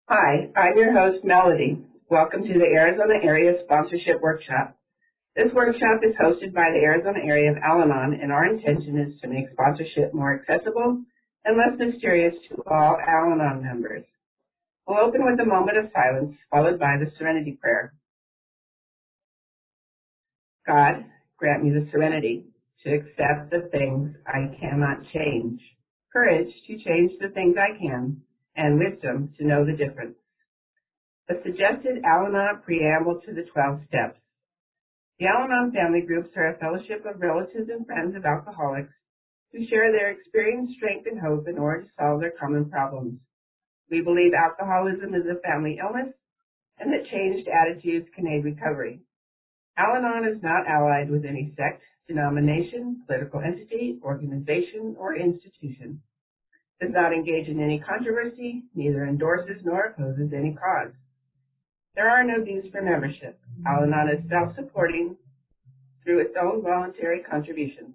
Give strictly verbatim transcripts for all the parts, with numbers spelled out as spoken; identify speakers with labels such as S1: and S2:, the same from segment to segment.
S1: Hi, I'm your host, Melody. Welcome to the Arizona Area Sponsorship Workshop. This workshop is hosted by the Arizona area of Al-Anon, and our intention is to make sponsorship more accessible and less mysterious to all Al-Anon members. We'll open with a moment of silence, followed by the Serenity Prayer. God, grant me the serenity to accept the things I cannot change, courage to change the things I can, and wisdom to know the difference. The suggested Al-Anon preamble to the twelve steps. The Al-Anon family groups are a fellowship of relatives and friends of alcoholics who share their experience, strength, and hope in order to solve their common problems. We believe alcoholism is a family illness and that changed attitudes can aid recovery. Al-Anon is not allied with any sect, denomination, political entity, organization, or institution. Does not engage in any controversy, neither endorses nor opposes any cause. There are no dues for membership. Al-Anon is self-supporting through its own voluntary contributions.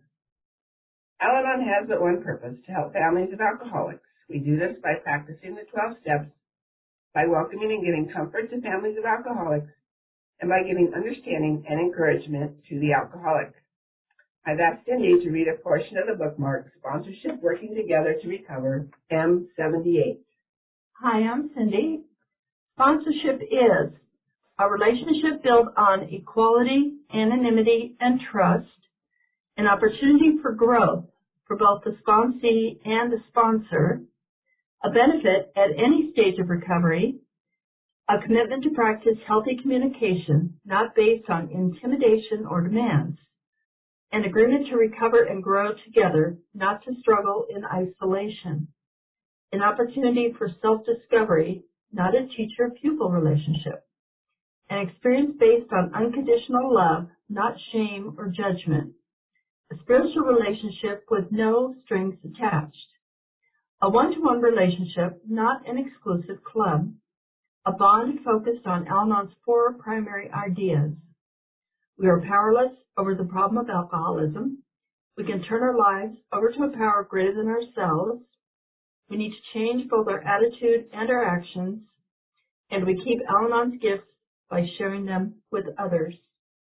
S1: Al-Anon has but one purpose, to help families of alcoholics. We do this by practicing the twelve steps, by welcoming and giving comfort to families of alcoholics, and by giving understanding and encouragement to the alcoholic. I've asked Cindy to read a portion of the bookmark, Sponsorship Working Together to Recover, M seventy-eight.
S2: Hi, I'm Cindy. Sponsorship is a relationship built on equality, anonymity, and trust, an opportunity for growth for both the sponsee and the sponsor, a benefit at any stage of recovery, a commitment to practice healthy communication not based on intimidation or demands, an agreement to recover and grow together, not to struggle in isolation, an opportunity for self-discovery, not a teacher-pupil relationship, an experience based on unconditional love, not shame or judgment, a spiritual relationship with no strings attached, a one-to-one relationship, not an exclusive club, a bond focused on Al-Anon's four primary ideas. We are powerless over the problem of alcoholism. We can turn our lives over to a power greater than ourselves. We need to change both our attitude and our actions, and we keep Al-Anon's gifts by sharing them with others.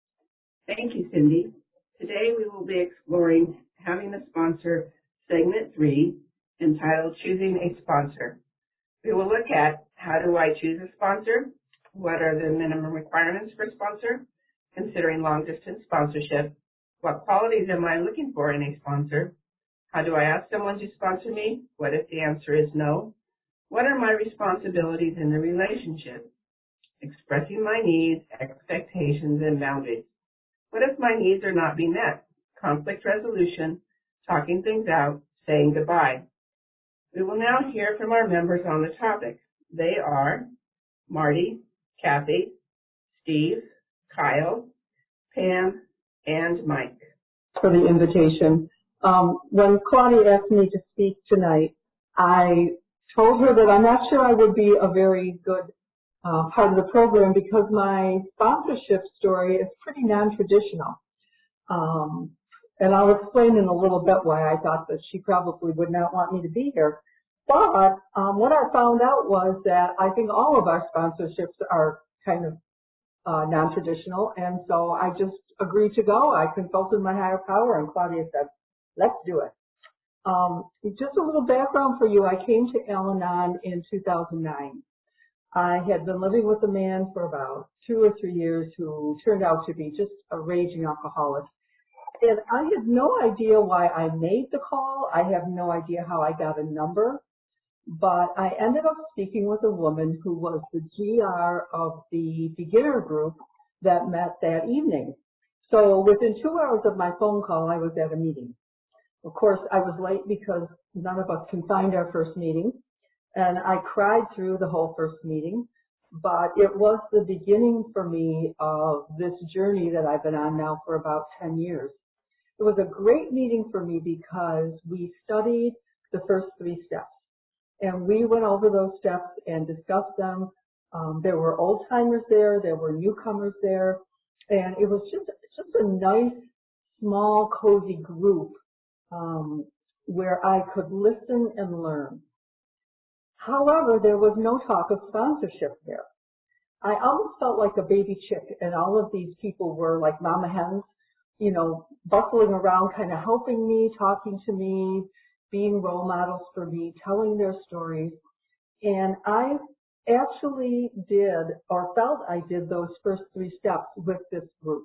S1: Thank you, Cindy. Today we will be exploring Having a Sponsor, Segment three, entitled Choosing a Sponsor. We will look at how do I choose a sponsor, what are the minimum requirements for a sponsor, considering long-distance sponsorship, what qualities am I looking for in a sponsor, how do I ask someone to sponsor me, what if the answer is no, what are my responsibilities in the relationship, expressing my needs, expectations, and boundaries. What if my needs are not being met, conflict resolution, talking things out, saying goodbye. We will now hear from our members on the topic. They are Marty, Kathy, Steve, Kyle, Pam, and Mike.
S3: For the invitation. Um, when Claudia asked me to speak tonight, I told her that I'm not sure I would be a very good uh, part of the program because my sponsorship story is pretty non-traditional. Um, and I'll explain in a little bit why I thought that she probably would not want me to be here. But um, what I found out was that I think all of our sponsorships are kind of uh, non-traditional, and so I just agreed to go. I consulted my higher power, and Claudia said, let's do it. Um, just a little background for you. I came to Al-Anon in two thousand nine. I had been living with a man for about two or three years who turned out to be just a raging alcoholic. And I had no idea why I made the call. I have no idea how I got a number. But I ended up speaking with a woman who was the G R of the beginner group that met that evening. So within two hours of my phone call, I was at a meeting. Of course, I was late because none of us can find our first meeting. And I cried through the whole first meeting. But it was the beginning for me of this journey that I've been on now for about ten years. It was a great meeting for me because we studied the first three steps. And we went over those steps and discussed them. Um, there were old-timers there. There were newcomers there. And it was just, just a nice, small, cozy group um, where I could listen and learn. However, there was no talk of sponsorship there. I almost felt like a baby chick, and all of these people were like mama hens, you know, bustling around, kind of helping me, talking to me, being role models for me, telling their stories. And I actually did, or felt I did, those first three steps with this group.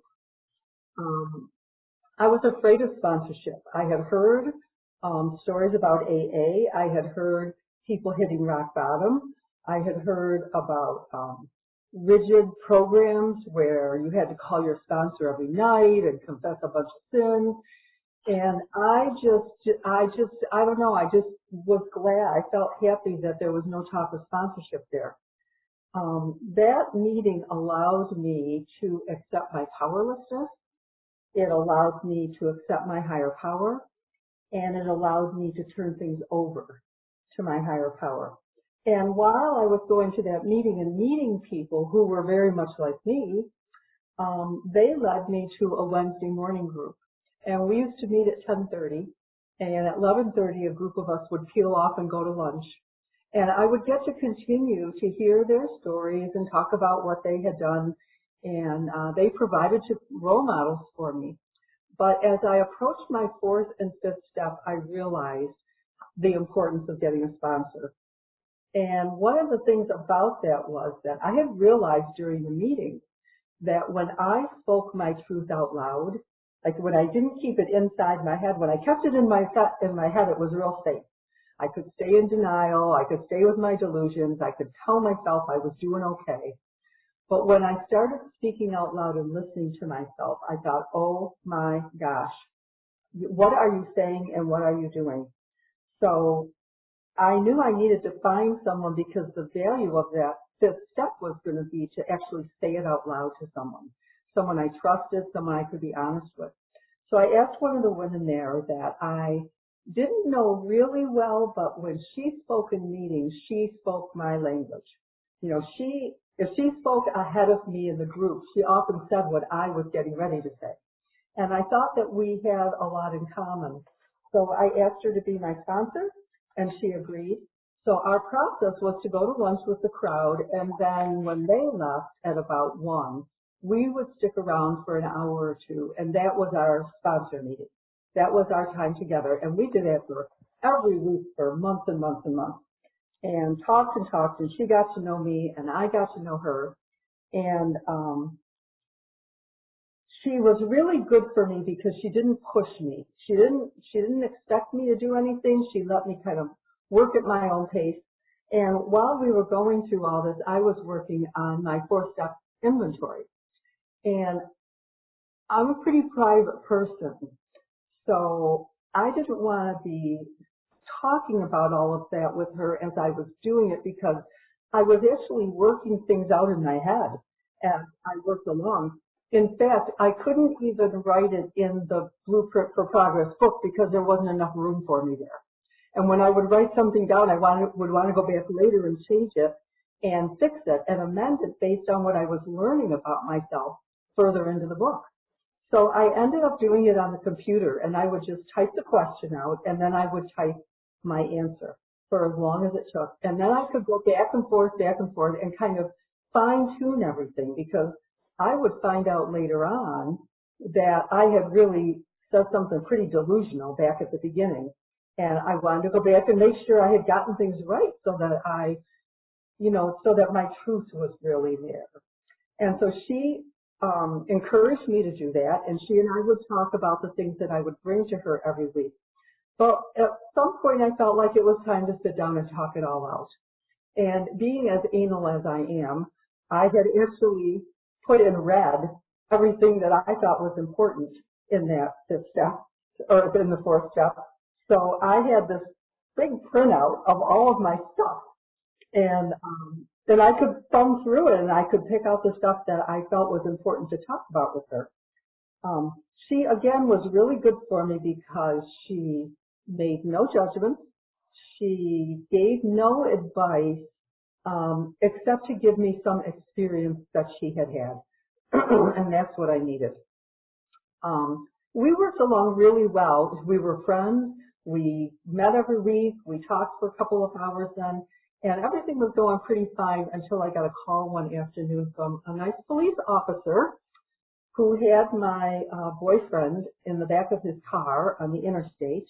S3: Um, I was afraid of sponsorship. I had heard um, stories about A A. I had heard people hitting rock bottom. I had heard about um, rigid programs where you had to call your sponsor every night and confess a bunch of sins. And I just, I just, I don't know, I just was glad, I felt happy that there was no talk of sponsorship there. Um, that meeting allows me to accept my powerlessness. It allows me to accept my higher power, and it allows me to turn things over to my higher power. And while I was going to that meeting and meeting people who were very much like me, um, they led me to a Wednesday morning group. And we used to meet at ten thirty, and at eleven thirty a group of us would peel off and go to lunch. And I would get to continue to hear their stories and talk about what they had done, and uh, they provided role models for me. But as I approached my fourth and fifth step, I realized the importance of getting a sponsor. And one of the things about that was that I had realized during the meeting that when I spoke my truth out loud, like when I didn't keep it inside my head, when I kept it in my in my head, it was real safe. I could stay in denial, I could stay with my delusions, I could tell myself I was doing okay. But when I started speaking out loud and listening to myself, I thought, oh my gosh, what are you saying and what are you doing? So I knew I needed to find someone, because the value of that fifth step was going to be to actually say it out loud to someone, someone I trusted, someone I could be honest with. So I asked one of the women there that I didn't know really well, but when she spoke in meetings, she spoke my language. You know, she, if she spoke ahead of me in the group, she often said what I was getting ready to say. And I thought that we had a lot in common. So I asked her to be my sponsor, and she agreed. So our process was to go to lunch with the crowd, and then when they left at about one, we would stick around for an hour or two, and that was our sponsor meeting. That was our time together, and we did that for every week for months and months and months, and talked and talked, and she got to know me, and I got to know her, and um, she was really good for me because she didn't push me. She didn't, she didn't expect me to do anything. She let me kind of work at my own pace. And while we were going through all this, I was working on my four-step inventory. And I'm a pretty private person, so I didn't want to be talking about all of that with her as I was doing it, because I was actually working things out in my head as I worked along. In fact, I couldn't even write it in the Blueprint for Progress book because there wasn't enough room for me there. And when I would write something down, I wanted, would want to go back later and change it and fix it and amend it based on what I was learning about myself further into the book. So I ended up doing it on the computer, and I would just type the question out, and then I would type my answer for as long as it took. And then I could go back and forth, back and forth, and kind of fine-tune everything, because I would find out later on that I had really said something pretty delusional back at the beginning. And I wanted to go back and make sure I had gotten things right so that I, you know, so that my truth was really there. And so she um, encouraged me to do that, and she and I would talk about the things that I would bring to her every week. But at some point I felt like it was time to sit down and talk it all out. And being as anal as I am, I had actually put in red everything that I thought was important in that fifth step, or in the fourth step. So I had this big printout of all of my stuff, and um, then I could thumb through it, and I could pick out the stuff that I felt was important to talk about with her. Um, she, again, was really good for me because she made no judgments. She gave no advice um, except to give me some experience that she had had, and that's what I needed. Um, we worked along really well. We were friends. We met every week. We talked for a couple of hours then, And everything was going pretty fine until I got a call one afternoon from a nice police officer who had my uh, boyfriend in the back of his car on the interstate.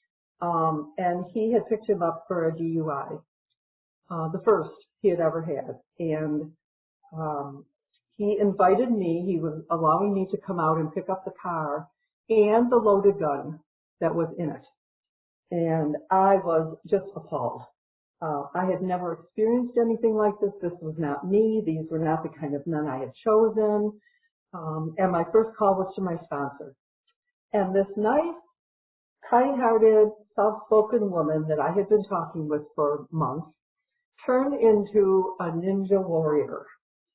S3: Um, and he had picked him up for a D U I, uh, the first he had ever had. And um, he invited me, he was allowing me to come out and pick up the car and the loaded gun that was in it. And I was just appalled. Uh, I had never experienced anything like this. This was not me. These were not the kind of men I had chosen. Um, and my first call was to my sponsor. And this nice, kind-hearted, soft-spoken woman that I had been talking with for months turned into a ninja warrior.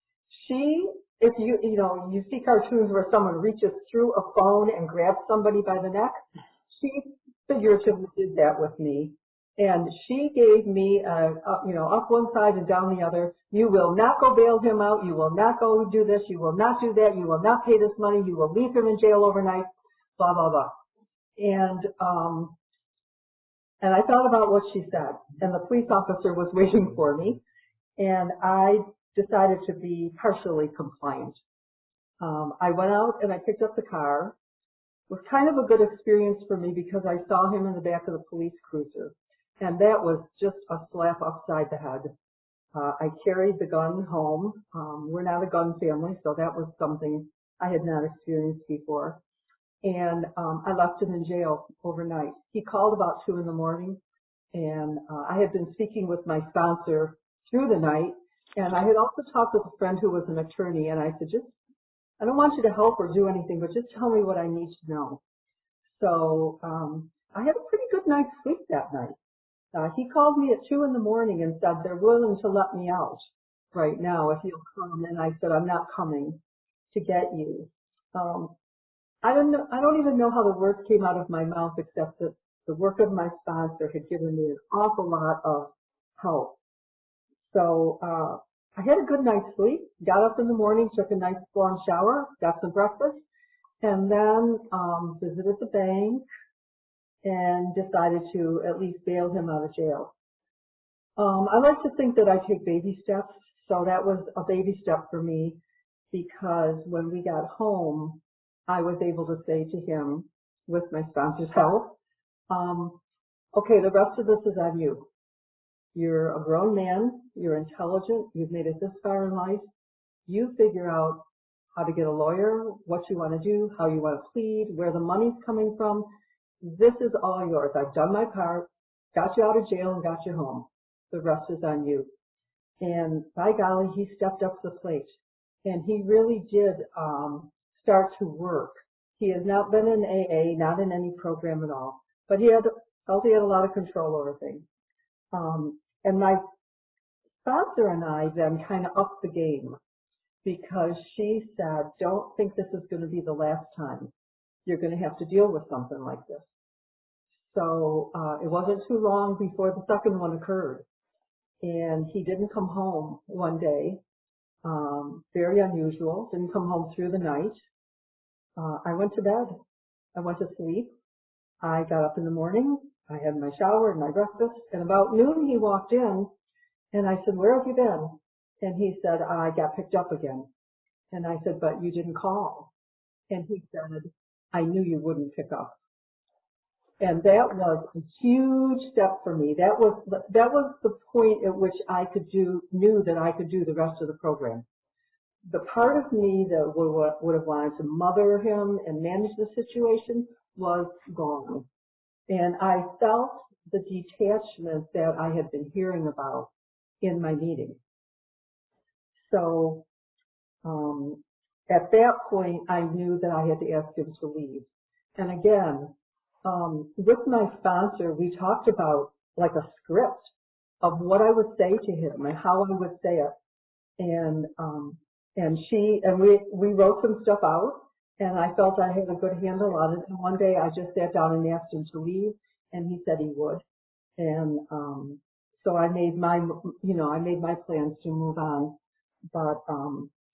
S3: She, if you, you know, you see cartoons where someone reaches through a phone and grabs somebody by the neck, she figuratively did that with me. And she gave me, uh, up, you know, up one side and down the other. You will not go bail him out. You will not go do this. You will not do that. You will not pay this money. You will leave him in jail overnight. Blah blah blah. And um, and I thought about what she said. And the police officer was waiting for me. And I decided to be partially compliant. Um, I went out and I picked up the car. It was kind of a good experience for me because I saw him in the back of the police cruiser. And that was just a slap upside the head. Uh, I carried the gun home. Um, we're not a gun family, so that was something I had not experienced before. And um, I left him in jail overnight. He called about two in the morning, and uh, I had been speaking with my sponsor through the night. And I had also talked with a friend who was an attorney, and I said, just, I don't want you to help or do anything, but just tell me what I need to know. So um, I had a pretty good night's sleep that night. Uh, he called me at two in the morning and said they're willing to let me out right now if you'll come. And I said, I'm not coming to get you. Um, I don't know, I don't even know how the words came out of my mouth except that the work of my sponsor had given me an awful lot of help. So uh, I had a good night's sleep, got up in the morning, took a nice warm shower, got some breakfast, and then um, visited the bank and decided to at least bail him out of jail. Um, I like to think that I take baby steps, so that was a baby step for me because when we got home, I was able to say to him, with my sponsor's help, um, okay, the rest of this is on you. You're a grown man, you're intelligent, you've made it this far in life. You figure out how to get a lawyer, what you want to do, how you want to plead, where the money's coming from. This is all yours. I've done my part, got you out of jail and got you home. The rest is on you. And by golly, he stepped up to the plate. And he really did um, start to work. He has not been in A A, not in any program at all. But he had, felt he had a lot of control over things. Um, and my sponsor and I then kind of upped the game because she said, don't think this is going to be the last time you're going to have to deal with something like this. So uh, it wasn't too long before the second one occurred. And he didn't come home one day, um, very unusual, didn't come home through the night. Uh, I went to bed. I went to sleep. I got up in the morning. I had my shower and my breakfast. And about noon he walked in and I said, where have you been? And he said, I got picked up again. And I said, but you didn't call. And he said, I knew you wouldn't pick up. And that was a huge step for me. That was that was the point at which I could do knew that I could do the rest of the program. The part of me that would, would have wanted to mother him and manage the situation was gone. And I felt the detachment that I had been hearing about in my meeting. So um, at that point, I knew that I had to ask him to leave. And again, Um, with my sponsor, we talked about like a script of what I would say to him and how I would say it. And, um, and she, and we, we wrote some stuff out and I felt I had a good handle on it. And one day I just sat down and asked him to leave and he said he would. And, um, so I made my, you know, I made my plans to move on, but, um,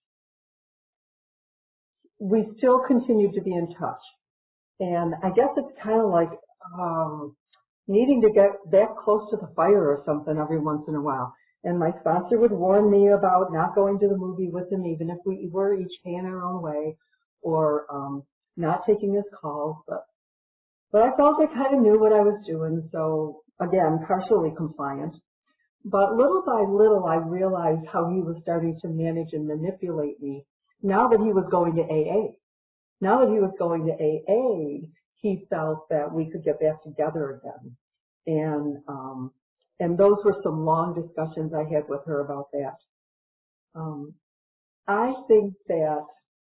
S3: we still continued to be in touch. And I guess it's kind of like, um, needing to get that close to the fire or something every once in a while. And my sponsor would warn me about not going to the movie with him, even if we were each paying our own way, or um, not taking his calls. But, but I felt I kind of knew what I was doing, so again, partially compliant. But little by little, I realized how he was starting to manage and manipulate me now that he was going to A A. Now that he was going to A A, he felt that we could get back together again. And, um, and those were some long discussions I had with her about that. Um, I think that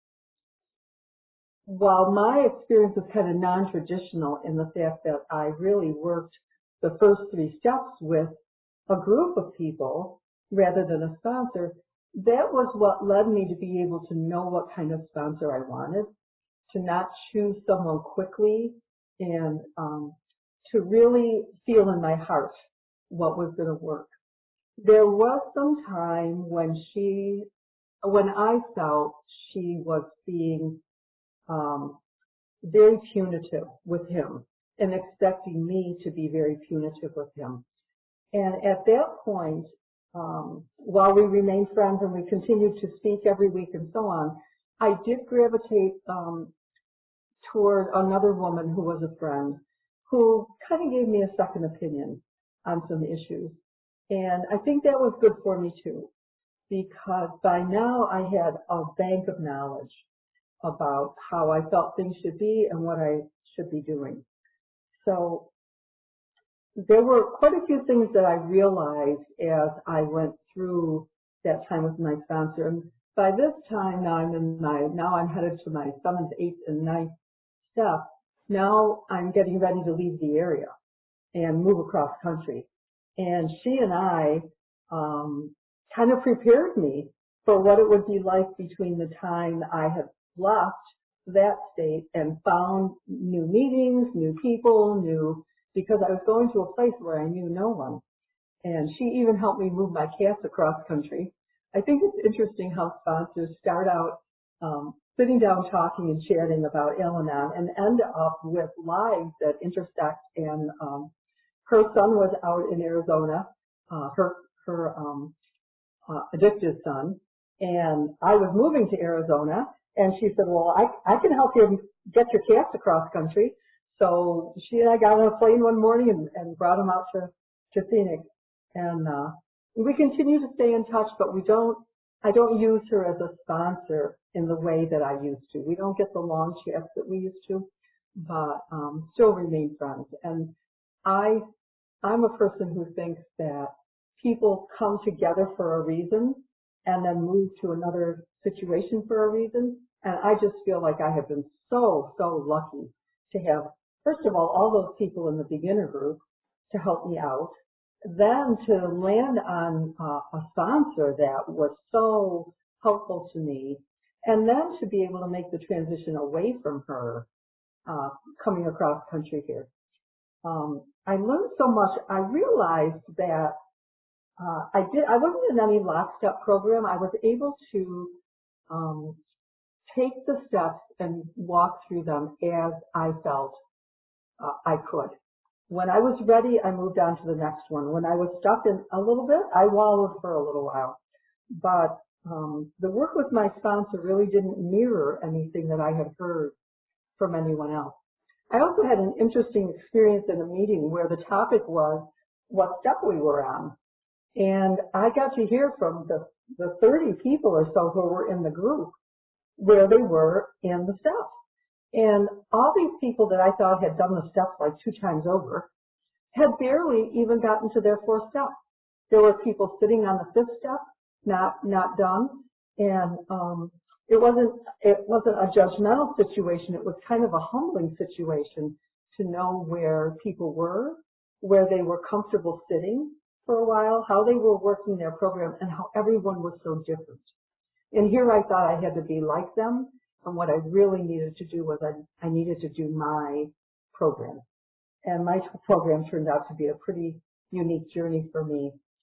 S3: while my experience is kind of non-traditional in the fact that I really worked the first three steps with a group of people rather than a sponsor, that was what led me to be able to know what kind of sponsor I wanted, to not choose someone quickly, and um, to really feel in my heart what was going to work. There was some time when she, when I felt she was being um, very punitive with him and expecting me to be very punitive with him. And at that point, um, while we remained friends and we continued to speak every week and so on, I did gravitate um, toward another woman who was a friend who kind of gave me a second opinion on some issues. And I think that was good for me too, because by now I had a bank of knowledge about how I felt things should be and what I should be doing. So there were quite a few things that I realized as I went through that time with my sponsor. And by this time, now I'm in my, now I'm headed to my seventh, eighth, and ninth step. Now I'm getting ready to leave the area and move across country. And she and I um, kind of prepared me for what it would be like between the time I had left that state and found new meetings, new people, new, because I was going to a place where I knew no one. And she even helped me move my cats across country. I think it's interesting how sponsors start out um, sitting down talking and chatting about Al-Anon and end up with lives that intersect. And um, her son was out in Arizona, uh, her her um, uh, addicted son, and I was moving to Arizona. And she said, well, I, I can help you get your cats across country. So she and I got on a plane one morning and, and brought them out to, to Phoenix. And uh, we continue to stay in touch, but we don't, I don't use her as a sponsor in the way that I used to. We don't get the long chats that we used to, but um, still remain friends. And I, I'm a person who thinks that people come together for a reason and then move to another situation for a reason. And I just feel like I have been so, so lucky to have, first of all, all those people in the beginner group to help me out. Then to land on uh, a sponsor that was so helpful to me. And then to be able to make the transition away from her, uh, coming across country here. Um, I learned so much. I realized that Uh, I did. I wasn't in any lockstep program. I was able to um, take the steps and walk through them as I felt uh, I could. When I was ready, I moved on to the next one. When I was stuck in a little bit, I wallowed for a little while. But um, the work with my sponsor really didn't mirror anything that I had heard from anyone else. I also had an interesting experience in a meeting where the topic was what step we were on. And I got to hear from the, the thirty people or so who were in the group where they were in the steps. And all these people that I thought had done the steps like two times over had barely even gotten to their fourth step. There were people sitting on the fifth step, not not done. And um, it wasn't it wasn't a judgmental situation. It was kind of a humbling situation to know where people were, where they were comfortable sitting for a while, how they were working their program, and how everyone was so different. And here I thought I had to be like them, and what I really needed to do was I, I needed to do my program. And my program turned out to be a pretty unique journey for me.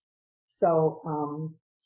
S3: So um,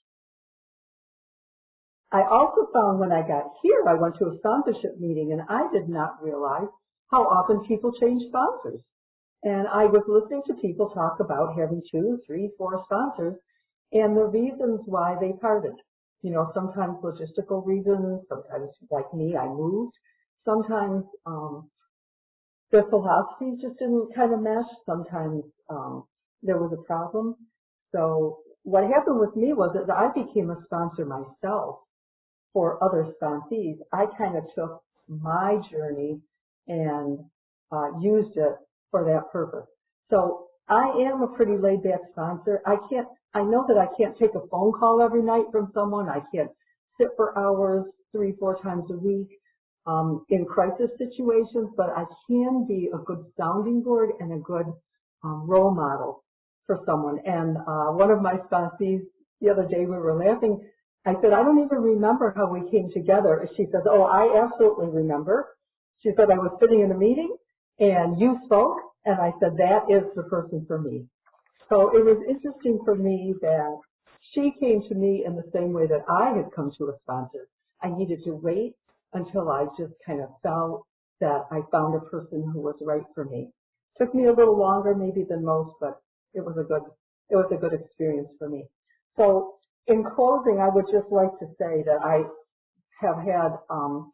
S3: I also found when I got here, I went to a sponsorship meeting, and I did not realize how often people change sponsors. And I was listening to people talk about having two, three, four sponsors and the reasons why they parted. You know, sometimes logistical reasons, sometimes like me, I moved. Sometimes um, their philosophies just didn't kind of mesh. Sometimes um, there was a problem. So what happened with me was that I became a sponsor myself for other sponsees. I kind of took my journey and uh, used it for that purpose. So I am a pretty laid-back sponsor. I can't, I know that I can't take a phone call every night from someone. I can't sit for hours three, four times a week um, in crisis situations, but I can be a good sounding board and a good um, role model for someone. And uh, one of my sponsees, the other day we were laughing, I said, I don't even remember how we came together. She says, oh, I absolutely remember. She said, I was sitting in a meeting and you spoke, and I said, that is the person for me. So it was interesting for me that she came to me in the same way that I had come to a sponsor. I needed to wait until I just kind of felt that I found a person who was right for me. Took me a little longer maybe than most, but it was a good, it was a good experience for me. So in closing, I would just like to say that I have had, um,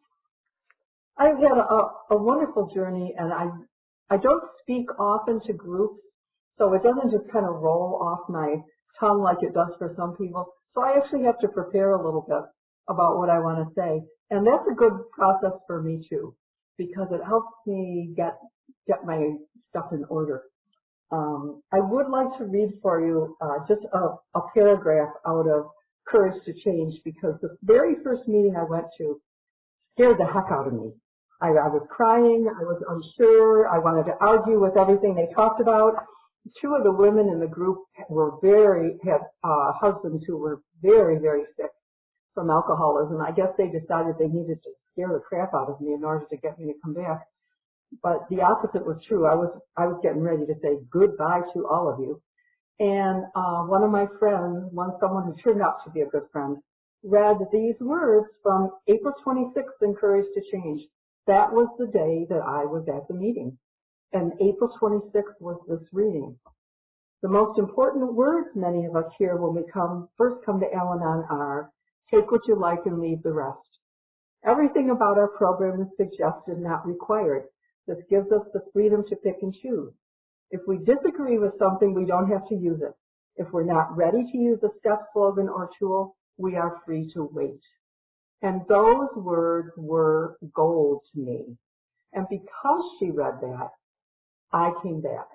S3: I've had a, a wonderful journey, and I, I don't speak often to groups, so it doesn't just kind of roll off my tongue like it does for some people. So I actually have to prepare a little bit about what I want to say, and that's a good process for me too, because it helps me get get my stuff in order. Um, I would like to read for you uh, just a, a paragraph out of Courage to Change, because the very first meeting I went to scared the heck out of me. I, I was crying, I was unsure, I wanted to argue with everything they talked about. Two of the women in the group were very, had uh, husbands who were very, very sick from alcoholism. I guess they decided they needed to scare the crap out of me in order to get me to come back. But the opposite was true. I was, I was getting ready to say goodbye to all of you. And uh, one of my friends, one someone who turned out to be a good friend, read these words from April twenty-sixth in Courage to Change. That was the day that I was at the meeting. And April twenty-sixth was this reading. The most important words many of us hear when we come, first come to Al-Anon are, take what you like and leave the rest. Everything about our program is suggested, not required. This gives us the freedom to pick and choose. If we disagree with something, we don't have to use it. If we're not ready to use a step, slogan, or tool, we are free to wait. And those words were gold to me. And because she read that, I came back.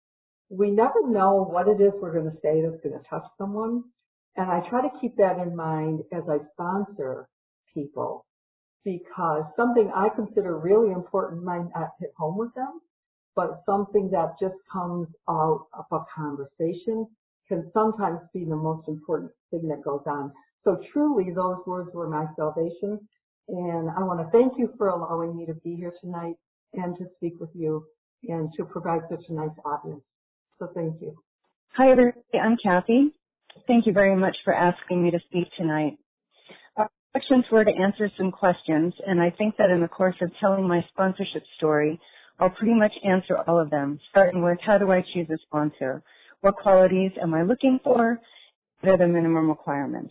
S3: We never know what it is we're going to say that's going to touch someone. And I try to keep that in mind as I sponsor people, because something I consider really important might not hit home with them, but something that just comes out of a conversation can sometimes be the most important thing that goes on. So truly, those words were my salvation. And I want to thank you for allowing me to be here tonight and to speak with you and to provide such a nice audience. So thank you.
S4: Hi, everybody. I'm Kathy. Thank you very much for asking me to speak tonight. Our questions were to answer some questions, and I think that in the course of telling my sponsorship story, I'll pretty much answer all of them, starting with how do I choose a sponsor? What qualities am I looking for? What are the minimum requirements?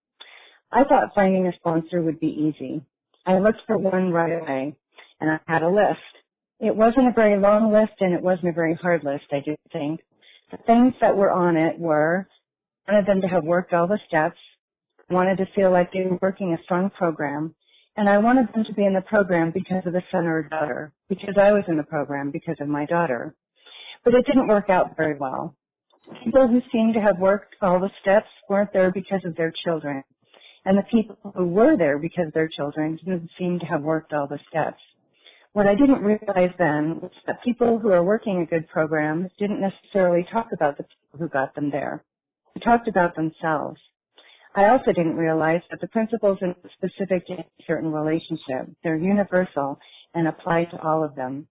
S4: I thought finding a sponsor would be easy. I looked for one right away, and I had a list. It wasn't a very long list, and it wasn't a very hard list, I didn't think. The things that were on it were, I wanted them to have worked all the steps, I wanted to feel like they were working a strong program, and I wanted them to be in the program because of the son or daughter, because I was in the program because of my daughter. But it didn't work out very well. People who seemed to have worked all the steps weren't there because of their children, and the people who were there because of their children didn't seem to have worked all the steps. What I didn't realize then was that people who are working a good program didn't necessarily talk about the people who got them there. They talked about themselves. I also didn't realize that the principles are specific to a certain relationship. They're universal and apply to all of them.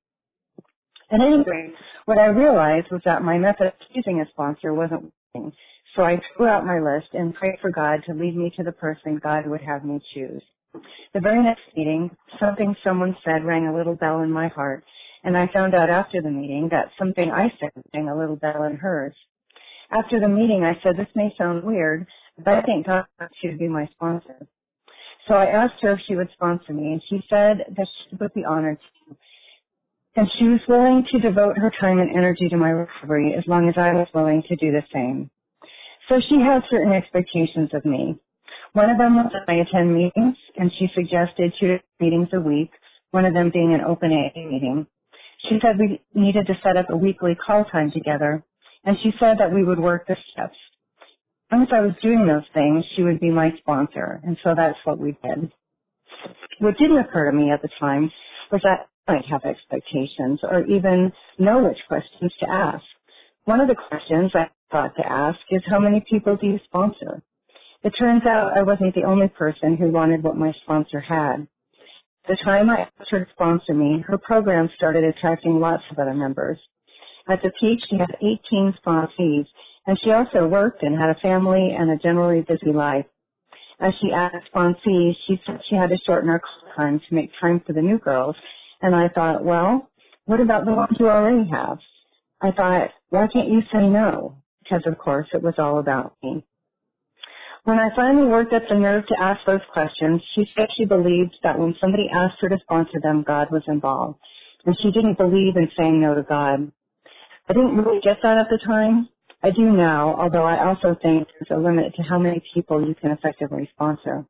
S4: At any rate, what I realized was that my method of choosing a sponsor wasn't working. So I threw out my list and prayed for God to lead me to the person God would have me choose. The very next meeting, something someone said rang a little bell in my heart, and I found out after the meeting that something I said was being a little better than hers. After the meeting, I said, this may sound weird, but I think God wants you to be my sponsor. So I asked her if she would sponsor me, and she said that she would be honored to. And she was willing to devote her time and energy to my recovery as long as I was willing to do the same. So she has certain expectations of me. One of them was that I attend meetings, and she suggested two meetings a week, one of them being an open A A meeting. She said we needed to set up a weekly call time together, and she said that we would work the steps. As long as I was doing those things, she would be my sponsor, and so that's what we did. What didn't occur to me at the time was that I might have expectations or even know which questions to ask. One of the questions I thought to ask is, how many people do you sponsor? It turns out I wasn't the only person who wanted what my sponsor had. The time I asked her to sponsor me, her program started attracting lots of other members. At the peak, she had eighteen sponsees, and she also worked and had a family and a generally busy life. As she asked sponsees, she said she had to shorten her call time to make time for the new girls, and I thought, well, what about the ones you already have? I thought, why can't you say no? Because, of course, it was all about me. When I finally worked up the nerve to ask those questions, she said she believed that when somebody asked her to sponsor them, God was involved, and she didn't believe in saying no to God. I didn't really get that at the time. I do now, although I also think there's a limit to how many people you can effectively sponsor.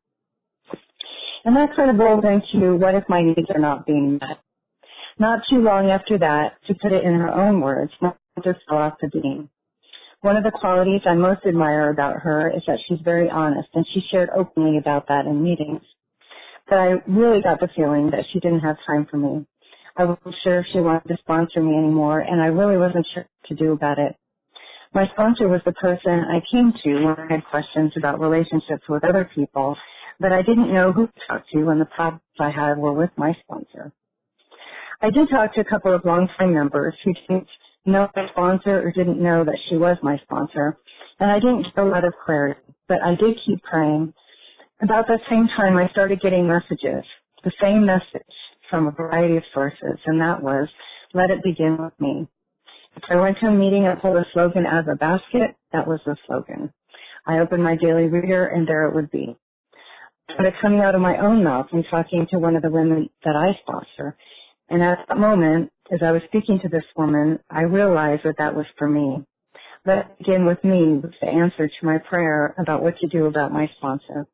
S4: And that kind of rolled into, what if my needs are not being met? Not too long after that, to put it in her own words, my sponsor fell off the beam. One of the qualities I most admire about her is that she's very honest, and she shared openly about that in meetings. But I really got the feeling that she didn't have time for me. I wasn't sure if she wanted to sponsor me anymore, and I really wasn't sure what to do about it. My sponsor was the person I came to when I had questions about relationships with other people, but I didn't know who to talk to when the problems I had were with my sponsor. I did talk to a couple of longtime members who didn't know my sponsor or didn't know that she was my sponsor, and I didn't get a lot of clarity, but I did keep praying. About that same time, I started getting messages, the same message from a variety of sources, and that was, let it begin with me. If I went to a meeting and pulled a slogan out of a basket, that was the slogan. I opened my daily reader, and there it would be. But it's coming out of my own mouth and talking to one of the women that I sponsor. And at that moment, as I was speaking to this woman, I realized that that was for me. Let it begin with me was the answer to my prayer about what to do about my sponsor.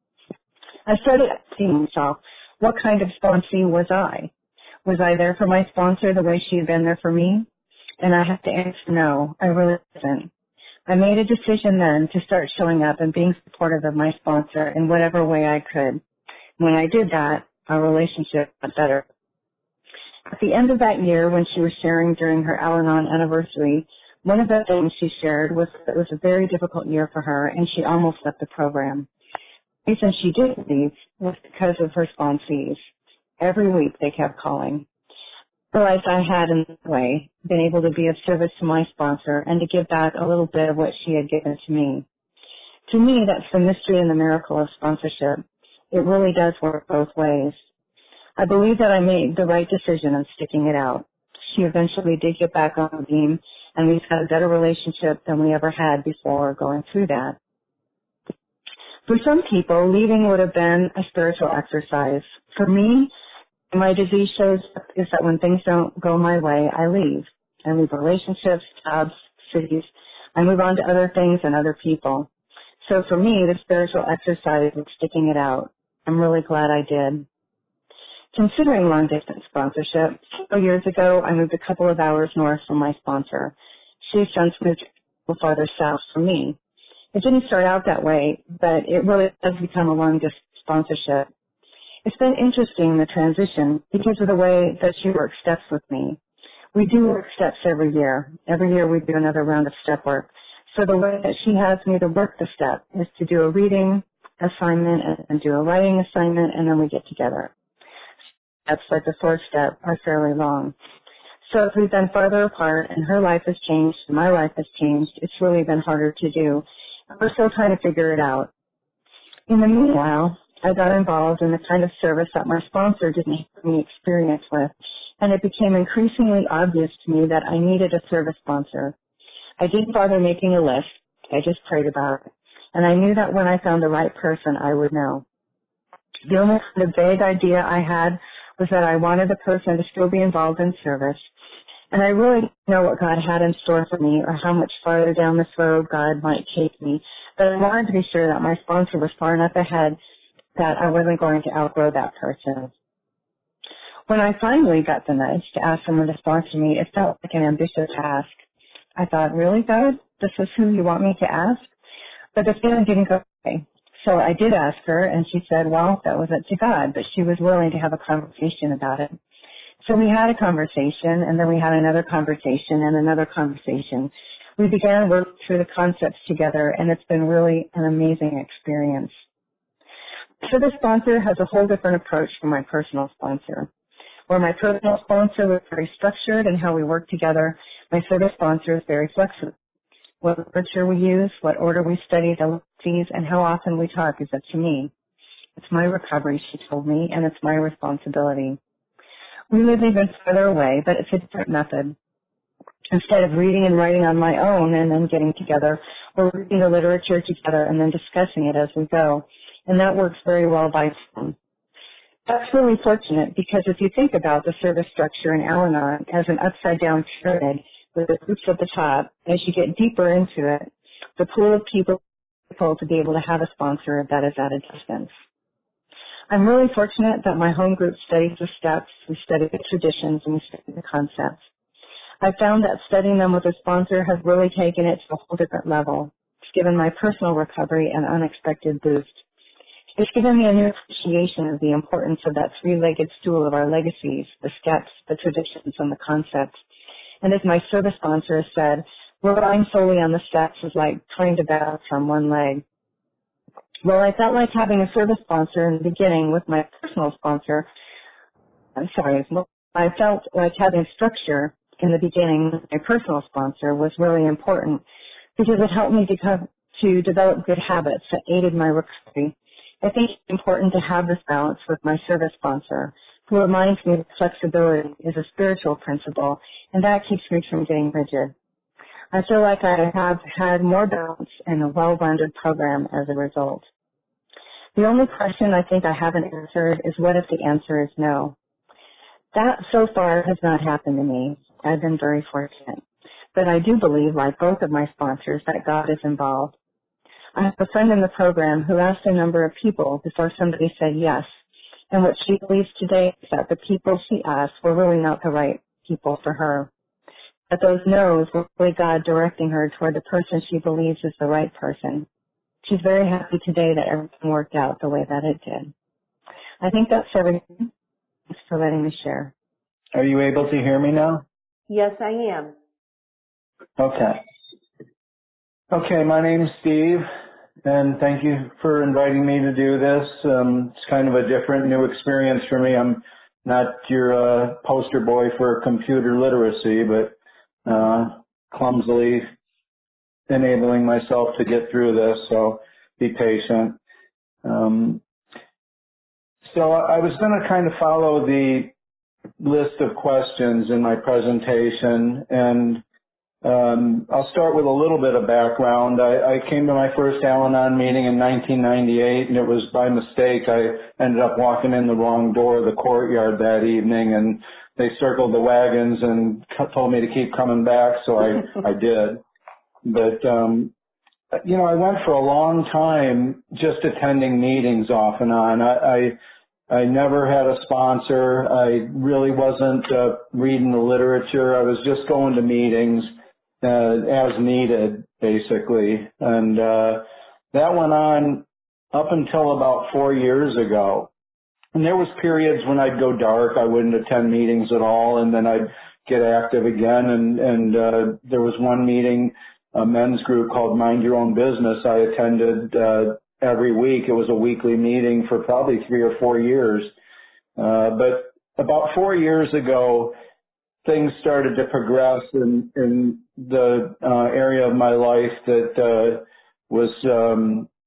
S4: I started asking myself, what kind of sponsee was I? Was I there for my sponsor the way she had been there for me? And I had to answer no, I really wasn't. I made a decision then to start showing up and being supportive of my sponsor in whatever way I could. When I did that, our relationship got better. At the end of that year, when she was sharing during her Al-Anon anniversary, one of the things she shared was that it was a very difficult year for her, and she almost left the program. The reason she did leave was because of her sponsees. Every week they kept calling. I realized I had, in that way, been able to be of service to my sponsor and to give back a little bit of what she had given to me. To me, that's the mystery and the miracle of sponsorship. It really does work both ways. I believe that I made the right decision in sticking it out. She eventually did get back on the beam, and we've had a better relationship than we ever had before going through that. For some people, leaving would have been a spiritual exercise. For me, my disease shows is that when things don't go my way, I leave. I leave relationships, jobs, cities. I move on to other things and other people. So for me, the spiritual exercise was sticking it out. I'm really glad I did. Considering long-distance sponsorship, several years ago, I moved a couple of hours north from my sponsor. She's since moved a little farther south from me. It didn't start out that way, but it really does become a long-distance sponsorship. It's been interesting, the transition, because of the way that she works steps with me. We do work steps every year. Every year we do another round of step work. So the way that she has me to work the step is to do a reading assignment and do a writing assignment, and then we get together. Steps like the fourth step are fairly long. So if we've been farther apart and her life has changed and my life has changed, it's really been harder to do. We're still trying to figure it out. In the meanwhile, I got involved in the kind of service that my sponsor didn't have any experience with, and it became increasingly obvious to me that I needed a service sponsor. I didn't bother making a list. I just prayed about it, and I knew that when I found the right person, I would know. The only kind of vague idea I had was that I wanted the person to still be involved in service, and I really didn't know what God had in store for me or how much farther down this road God might take me, but I wanted to be sure that my sponsor was far enough ahead that I wasn't going to outgrow that person. When I finally got the nudge to ask someone to sponsor me, it felt like an ambitious task. I thought, really, God? This is who you want me to ask? But the feeling didn't go away. So I did ask her, and she said, well, that was up to God, but she was willing to have a conversation about it. So we had a conversation, and then we had another conversation and another conversation. We began working through the concepts together, and it's been really an amazing experience. So the sponsor has a whole different approach from my personal sponsor. Where my personal sponsor was very structured in how we work together, my service sponsor is very flexible. What literature we use, what order we study the legacies, and how often we talk is up to me. It's my recovery, she told me, and it's my responsibility. We live even further away, but it's a different method. Instead of reading and writing on my own and then getting together, we're reading the literature together and then discussing it as we go, and that works very well by phone. That's really fortunate because if you think about the service structure in Al-Anon as an upside-down pyramid with the groups at the top, as you get deeper into it, the pool of people to be able to have a sponsor that is at a distance. I'm really fortunate that my home group studies the steps, we study the traditions, and we study the concepts. I found that studying them with a sponsor has really taken it to a whole different level. It's given my personal recovery an unexpected boost. It's given me a new appreciation of the importance of that three-legged stool of our legacies, the steps, the traditions, and the concepts. And as my service sponsor has said, relying solely on the steps is like trying to balance on one leg. Well, I felt like having a service sponsor in the beginning with my personal sponsor. I'm sorry, I felt like having structure in the beginning with my personal sponsor was really important because it helped me to, come, to develop good habits that aided my recovery. I think it's important to have this balance with my service sponsor, who reminds me that flexibility is a spiritual principle, and that keeps me from getting rigid. I feel like I have had more balance and a well-rounded program as a result. The only question I think I haven't answered is what if the answer is no? That so far has not happened to me. I've been very fortunate. But I do believe, like both of my sponsors, that God is involved. I have a friend in the program who asked a number of people before somebody said yes, and what she believes today is that the people she asked were really not the right people for her. That those no's were really God directing her toward the person she believes is the right person. She's very happy today that everything worked out the way that it did. I think that's everything. Thanks for letting me share.
S5: Are you able to hear me now?
S6: Yes, I am.
S5: Okay. Okay, my name is Steve, and thank you for inviting me to do this. Um, it's kind of a different, new experience for me. I'm not your uh, poster boy for computer literacy, but uh, clumsily enabling myself to get through this, so be patient. Um, so I was going to kind of follow the list of questions in my presentation, and Um, I'll start with a little bit of background. I, I came to my first Al-Anon meeting in nineteen ninety-eight, and it was by mistake. I ended up walking in the wrong door of the courtyard that evening, and they circled the wagons and told me to keep coming back, so I, I did. But, um, you know, I went for a long time just attending meetings off and on. I, I, I never had a sponsor. I really wasn't uh, reading the literature. I was just going to meetings Uh, as needed, basically. And uh, that went on up until about four years ago. And there was periods when I'd go dark, I wouldn't attend meetings at all, and then I'd get active again. And, and uh, there was one meeting, a men's group called Mind Your Own Business, I attended uh, every week. It was a weekly meeting for probably three or four years. Uh, but about four years ago, things started to progress in, in the uh, area of my life that uh, was um,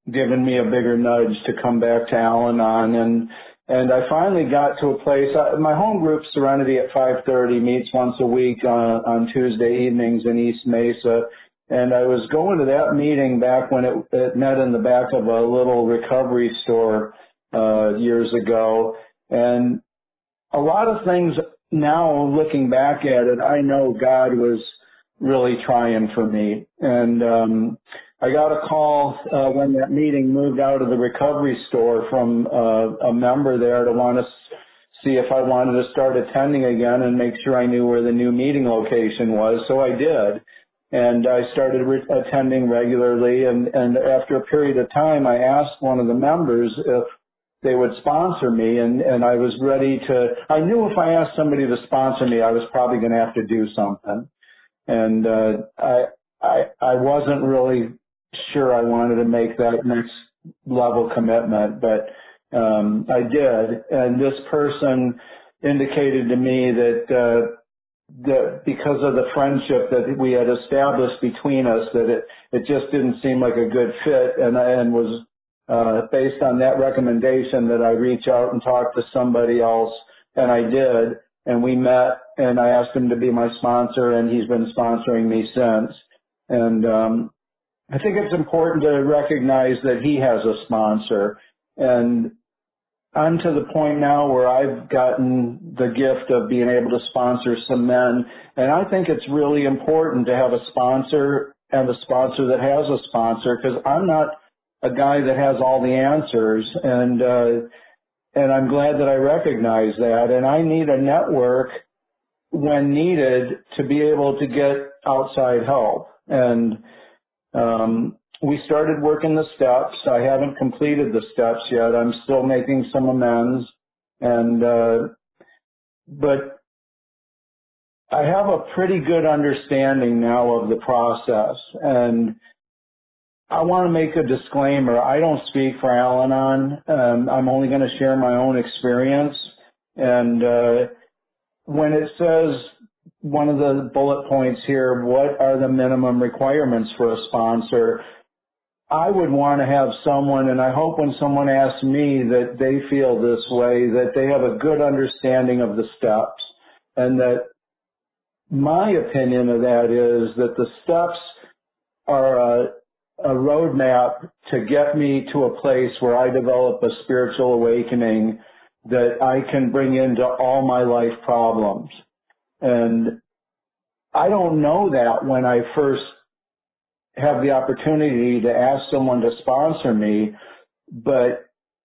S5: given me a bigger nudge to come back to Al-Anon. And, and I finally got to a place, I, my home group, Serenity at five thirty, meets once a week on, on Tuesday evenings in East Mesa. And I was going to that meeting back when it, it met in the back of a little recovery store uh, years ago. And a lot of things now, looking back at it, I know God was really trying for me. And um, I got a call uh, when that meeting moved out of the recovery store from uh, a member there to want to see if I wanted to start attending again and make sure I knew where the new meeting location was. So I did. And I started re- attending regularly, and, and after a period of time, I asked one of the members if they would sponsor me, and, and I was ready to, I knew if I asked somebody to sponsor me, I was probably going to have to do something. And uh, I, I, I wasn't really sure I wanted to make that next level commitment, but um, I did. And this person indicated to me that uh, that because of the friendship that we had established between us, that it, it just didn't seem like a good fit, and, and was uh, based on that recommendation that I reach out and talk to somebody else, and I did, and we met, and I asked him to be my sponsor, and he's been sponsoring me since. And um, I think it's important to recognize that he has a sponsor, and I'm to the point now where I've gotten the gift of being able to sponsor some men, and I think it's really important to have a sponsor and a sponsor that has a sponsor, because I'm not a guy that has all the answers, and uh, and I'm glad that I recognize that, and I need a network when needed to be able to get outside help. And um, we started working the steps. I haven't completed the steps yet. I'm still making some amends. And, uh, but I have a pretty good understanding now of the process. And I want to make a disclaimer. I don't speak for Al-Anon. Um, I'm only going to share my own experience. And, uh, when it says, one of the bullet points here, what are the minimum requirements for a sponsor? I would want to have someone, and I hope when someone asks me that they feel this way, that they have a good understanding of the steps, and that my opinion of that is that the steps are a, a roadmap to get me to a place where I develop a spiritual awakening that I can bring into all my life problems. And I don't know that when I first have the opportunity to ask someone to sponsor me, but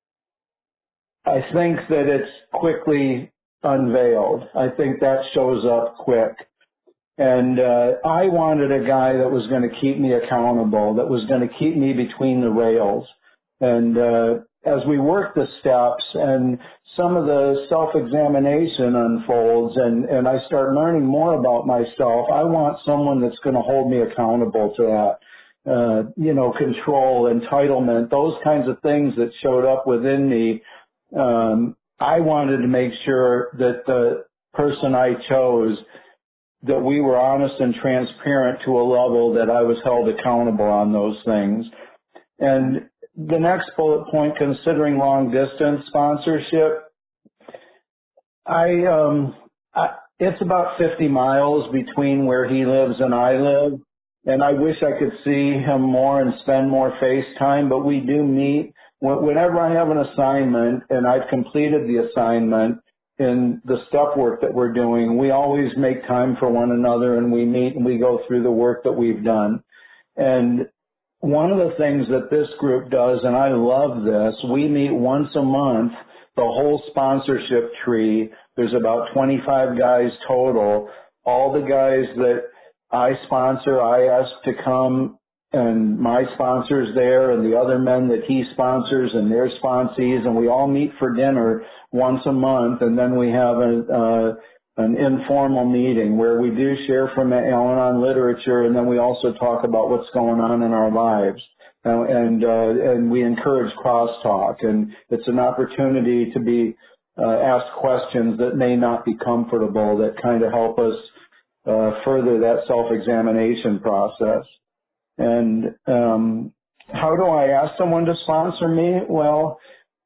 S5: I think that it's quickly unveiled. I think that shows up quick. And uh, I wanted a guy that was going to keep me accountable, that was going to keep me between the rails. And uh, as we work the steps and some of the self-examination unfolds and, and I start learning more about myself, I want someone that's going to hold me accountable to that. Uh, you know, control, entitlement, those kinds of things that showed up within me. Um, I wanted to make sure that the person I chose, that we were honest and transparent to a level that I was held accountable on those things. And the next bullet point, considering long distance sponsorship, I, um, I, it's about fifty miles between where he lives and I live. And I wish I could see him more and spend more face time, but we do meet. Whenever I have an assignment and I've completed the assignment in the step work that we're doing, we always make time for one another and we meet and we go through the work that we've done. And one of the things that this group does, and I love this, we meet once a month, the whole sponsorship tree. There's about twenty-five guys total. All the guys that I sponsor, I ask to come, and my sponsor's there, and the other men that he sponsors and their sponsees, and we all meet for dinner once a month, and then we have a, uh, an informal meeting where we do share from Al-Anon literature, and then we also talk about what's going on in our lives. Uh, and uh, and we encourage crosstalk, and it's an opportunity to be uh, asked questions that may not be comfortable, that kind of help us uh, further that self-examination process. And um, how do I ask someone to sponsor me? Well,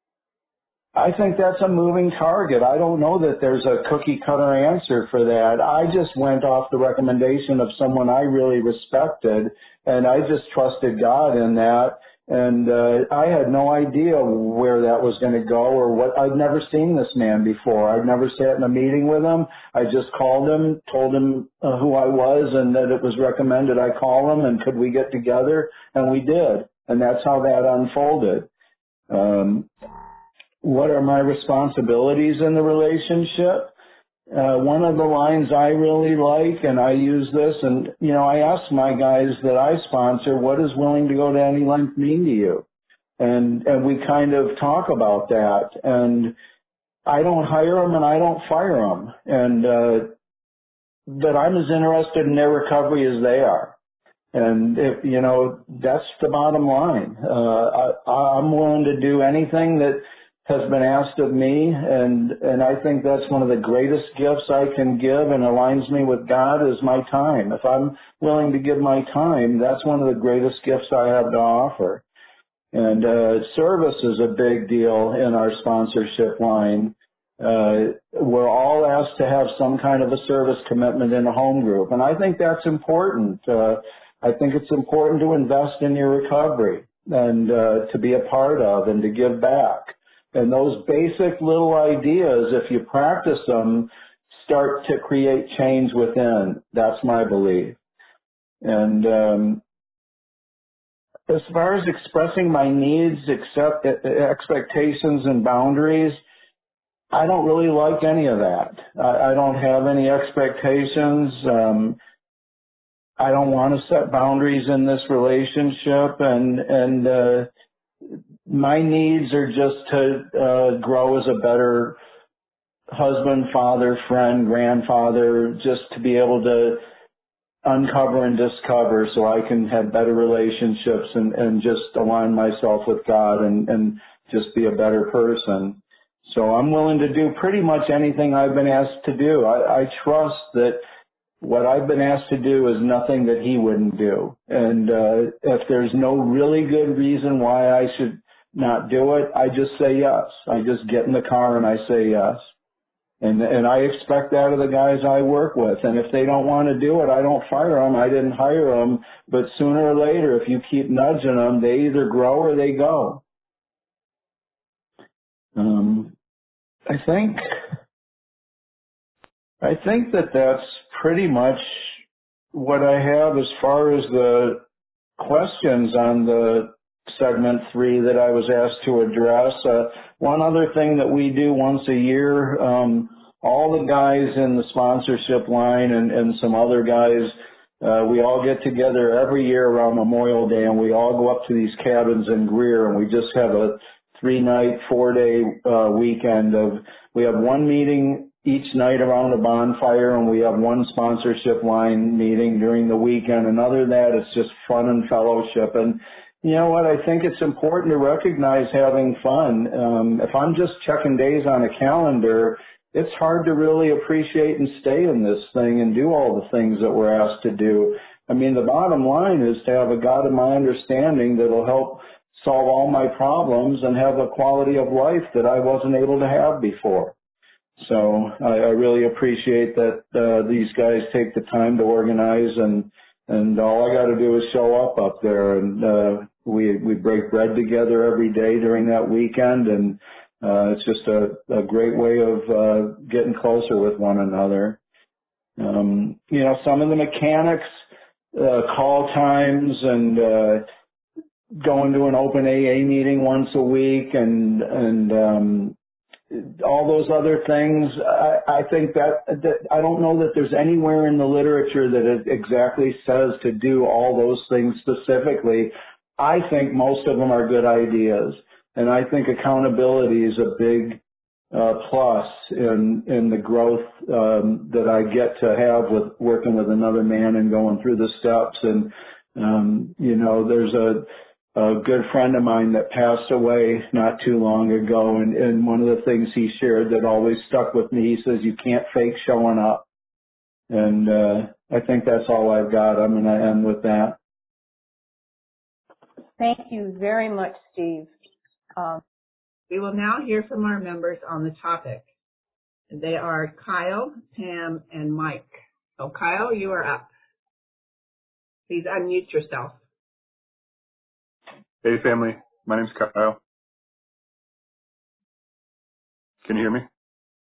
S5: I think that's a moving target. I don't know that there's a cookie cutter answer for that. I just went off the recommendation of someone I really respected, and I just trusted God in that. And uh, I had no idea where that was going to go or what. I'd never seen this man before. I'd never sat in a meeting with him. I just called him, told him uh, who I was and that it was recommended I call him and could we get together, and we did. And that's how that unfolded. Um, What are my responsibilities in the relationship? Uh, one of the lines I really like, and I use this, and, you know, I ask my guys that I sponsor, what is willing to go to any length mean to you? And, and we kind of talk about that. And I don't hire them and I don't fire them. And, uh, but I'm as interested in their recovery as they are. And if, you know, that's the bottom line. Uh, I, I'm willing to do anything that has been asked of me, and and I think that's one of the greatest gifts I can give and aligns me with God is my time. If I'm willing to give my time, that's one of the greatest gifts I have to offer. And uh, service is a big deal in our sponsorship line. Uh, we're all asked to have some kind of a service commitment in a home group, and I think that's important. Uh, I think it's important to invest in your recovery and uh, to be a part of and to give back. And those basic little ideas, if you practice them, start to create change within. That's my belief. And um, as far as expressing my needs, accept, expectations, and boundaries, I don't really like any of that. I, I don't have any expectations. Um, I don't want to set boundaries in this relationship, and and uh, my needs are just to uh, grow as a better husband, father, friend, grandfather, just to be able to uncover and discover so I can have better relationships and, and just align myself with God and, and just be a better person. So I'm willing to do pretty much anything I've been asked to do. I, I trust that what I've been asked to do is nothing that he wouldn't do. And uh, if there's no really good reason why I should not do it, I just say yes. I just get in the car and I say yes. And and I expect that of the guys I work with. And if they don't want to do it, I don't fire them. I didn't hire them. But sooner or later, if you keep nudging them, they either grow or they go. Um, I think I think that that's pretty much what I have as far as the questions on the segment three that I was asked to address. Uh, one other thing that we do once a year, um, all the guys in the sponsorship line and, and some other guys, uh, we all get together every year around Memorial Day, and we all go up to these cabins in Greer, and we just have a three-night, four-day uh, weekend of, we have one meeting each night around a bonfire, and we have one sponsorship line meeting during the weekend, and other than that, it's just fun and fellowship. And you know what? I think it's important to recognize having fun. Um, if I'm just checking days on a calendar, it's hard to really appreciate and stay in this thing and do all the things that we're asked to do. I mean, the bottom line is to have a God of my understanding that will help solve all my problems and have a quality of life that I wasn't able to have before. So I, I really appreciate that uh, these guys take the time to organize, and and all I got to do is show up up there, and uh, we we break bread together every day during that weekend, and uh, it's just a, a great way of uh, getting closer with one another. Um, you know, some of the mechanics, uh, call times, and uh, going to an open A A meeting once a week, and and um, all those other things, I, I think that, that I don't know that there's anywhere in the literature that it exactly says to do all those things specifically. I think most of them are good ideas, and I think accountability is a big uh, plus in in the growth um, that I get to have with working with another man and going through the steps. And um, you know, there's a A good friend of mine that passed away not too long ago, and, and one of the things he shared that always stuck with me, he says, you can't fake showing up. And uh, I think that's all I've got. I'm going to end with that.
S4: Thank you very much, Steve. Um,
S1: we will now hear from our members on the topic. They are Kyle, Pam, and Mike. So Kyle, you are up. Please unmute yourself.
S6: Hey family, my name's Kyle. Can you hear me?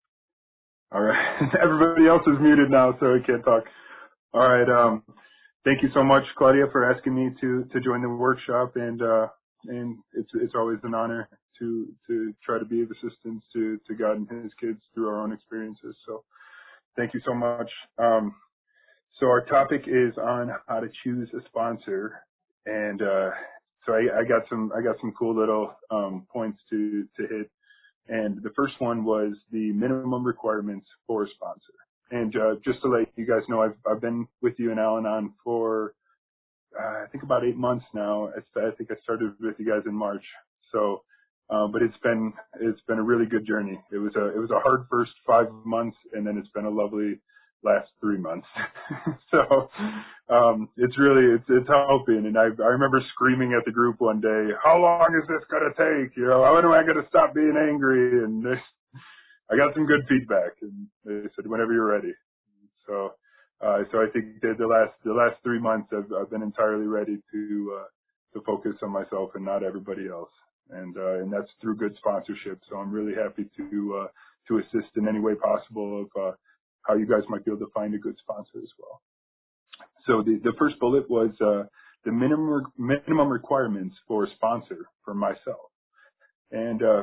S6: All right. Everybody else is muted now, so I can't talk. All right. Um, thank you so much, Claudia, for asking me to to join the workshop, and uh, and it's it's always an honor to to try to be of assistance to to God and His kids through our own experiences. So, thank you so much. Um, so our topic is on how to choose a sponsor, and uh, so I, I got some I got some cool little um, points to to hit. And the first one was the minimum requirements for a sponsor. And uh, just to let you guys know, I've I've been with you in Al-Anon for uh, I think about eight months now. I, I think I started with you guys in March. So, uh, but it's been it's been a really good journey. It was a it was a hard first five months, and then it's been a lovely last three months. so um, it's really it's it's helping. And I I remember screaming at the group one day, "How long is this gonna take? You know, when am I gonna stop being angry?" And they, I got some good feedback, and they said, "Whenever you're ready." So uh, so I think that the last the last three months I've I've been entirely ready to uh, to focus on myself and not everybody else. And uh, and that's through good sponsorship. So I'm really happy to uh, to assist in any way possible of uh, how you guys might be able to find a good sponsor as well. So the, the first bullet was uh, the minimum minimum requirements for a sponsor for myself. And uh,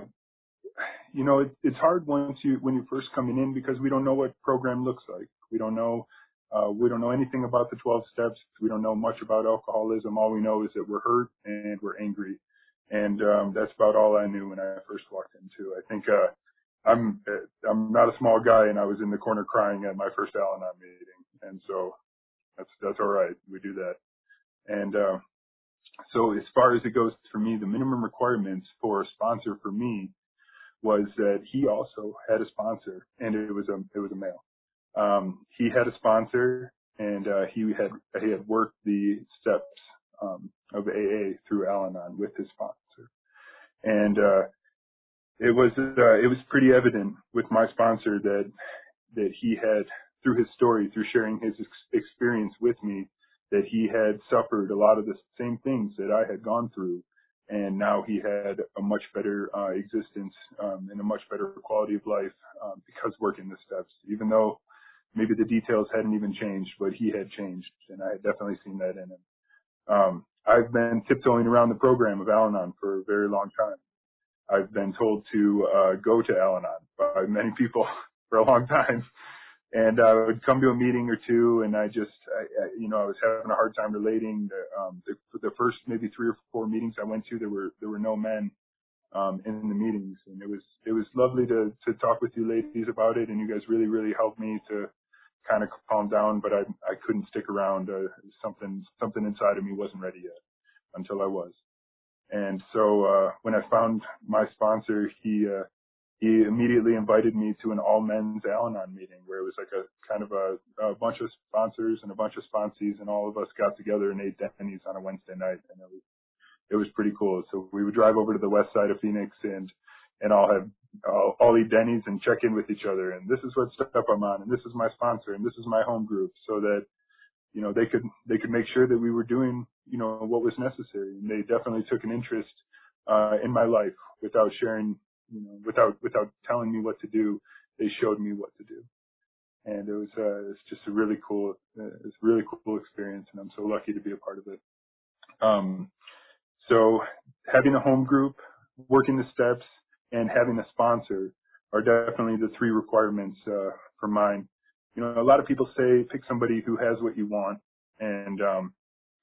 S6: you know, it, it's hard once you when you're first coming in because we don't know what program looks like. We don't know uh, we don't know anything about the twelve steps. We don't know much about alcoholism. All we know is that we're hurt and we're angry. And um, that's about all I knew when I first walked into. I think uh, I'm I'm not a small guy, and I was in the corner crying at my first Al-Anon meeting, and so that's that's all right. We do that. And uh, so as far as it goes for me, the minimum requirements for a sponsor for me was that he also had a sponsor, and it was a it was a male. Um, he had a sponsor, and uh, he had he had worked the steps um, of A A through Al-Anon with his sponsor, and uh, it was uh, it was pretty evident with my sponsor that that he had, through his story, through sharing his ex- experience with me, that he had suffered a lot of the same things that I had gone through, and now he had a much better uh, existence um, and a much better quality of life um, because working the steps, even though maybe the details hadn't even changed, but he had changed, and I had definitely seen that in him. Um, I've been tiptoeing around the program of Al-Anon for a very long time. I've been told to uh, go to Al-Anon by many people for a long time. And I would come to a meeting or two, and I just, I, I, you know, I was having a hard time relating. The, um, the, the first maybe three or four meetings I went to, there were there were no men um, in the meetings, and it was it was lovely to to talk with you ladies about it, and you guys really really helped me to kind of calm down. But I I couldn't stick around. Uh, something something inside of me wasn't ready yet until I was. And so uh, when I found my sponsor, he uh, he immediately invited me to an all-men's Al-Anon meeting where it was like a kind of a, a bunch of sponsors and a bunch of sponsees, and all of us got together and ate Denny's on a Wednesday night, and it was it was pretty cool. So we would drive over to the west side of Phoenix and and all have all, all eat Denny's and check in with each other, and this is what step I'm on, and this is my sponsor, and this is my home group, so that you know they could they could make sure that we were doing you know what was necessary, and they definitely took an interest uh, in my life without sharing. You know, without without telling me what to do, they showed me what to do, and it was uh, it's just a really cool, uh, it's a really cool experience, and I'm so lucky to be a part of it. Um, so having a home group, working the steps, and having a sponsor are definitely the three requirements uh, for mine. You know, a lot of people say pick somebody who has what you want, and um,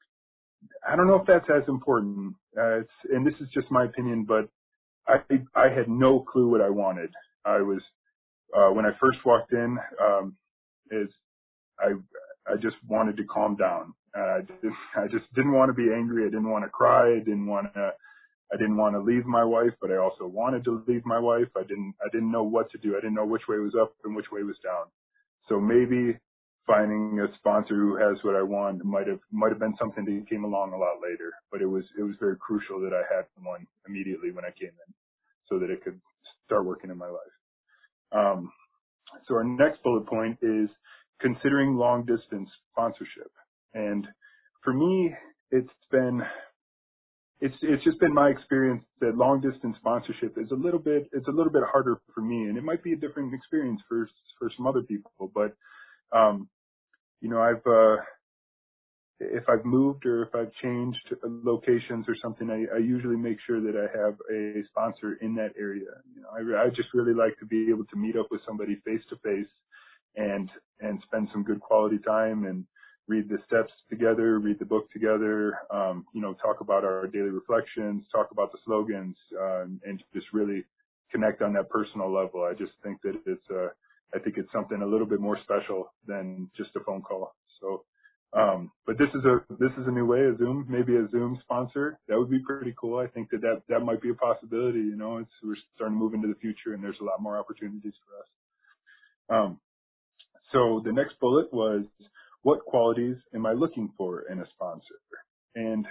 S6: I don't know if that's as important. Uh, it's, and this is just my opinion, but I I had no clue what I wanted. I was uh, when I first walked in, um, is I I just wanted to calm down. Uh, I just I just didn't want to be angry. I didn't want to cry. I didn't want to I didn't want to leave my wife, but I also wanted to leave my wife. I didn't I didn't know what to do. I didn't know which way was up and which way was down. So maybe finding a sponsor who has what I want might have might have been something that came along a lot later. But it was it was very crucial that I had one immediately when I came in, so that it could start working in my life. Um, so our next bullet point is considering long distance sponsorship. And for me, it's been it's it's just been my experience that long distance sponsorship is a little bit it's a little bit harder for me, and it might be a different experience for for some other people. But um, you know, I've uh, if I've moved or if I've changed locations or something, I, I usually make sure that I have a sponsor in that area. You know, I, I just really like to be able to meet up with somebody face to face and and spend some good quality time and read the steps together, read the book together, um, you know, talk about our daily reflections, talk about the slogans, uh, and just really connect on that personal level. I just think that it's, uh, I think it's something a little bit more special than just a phone call. So, um, but this is a, this is a new way, a Zoom, maybe a Zoom sponsor. That would be pretty cool. I think that that, that might be a possibility. You know, it's, we're starting to move into the future and there's a lot more opportunities for us. Um, so the next bullet was, what qualities am I looking for in a sponsor? And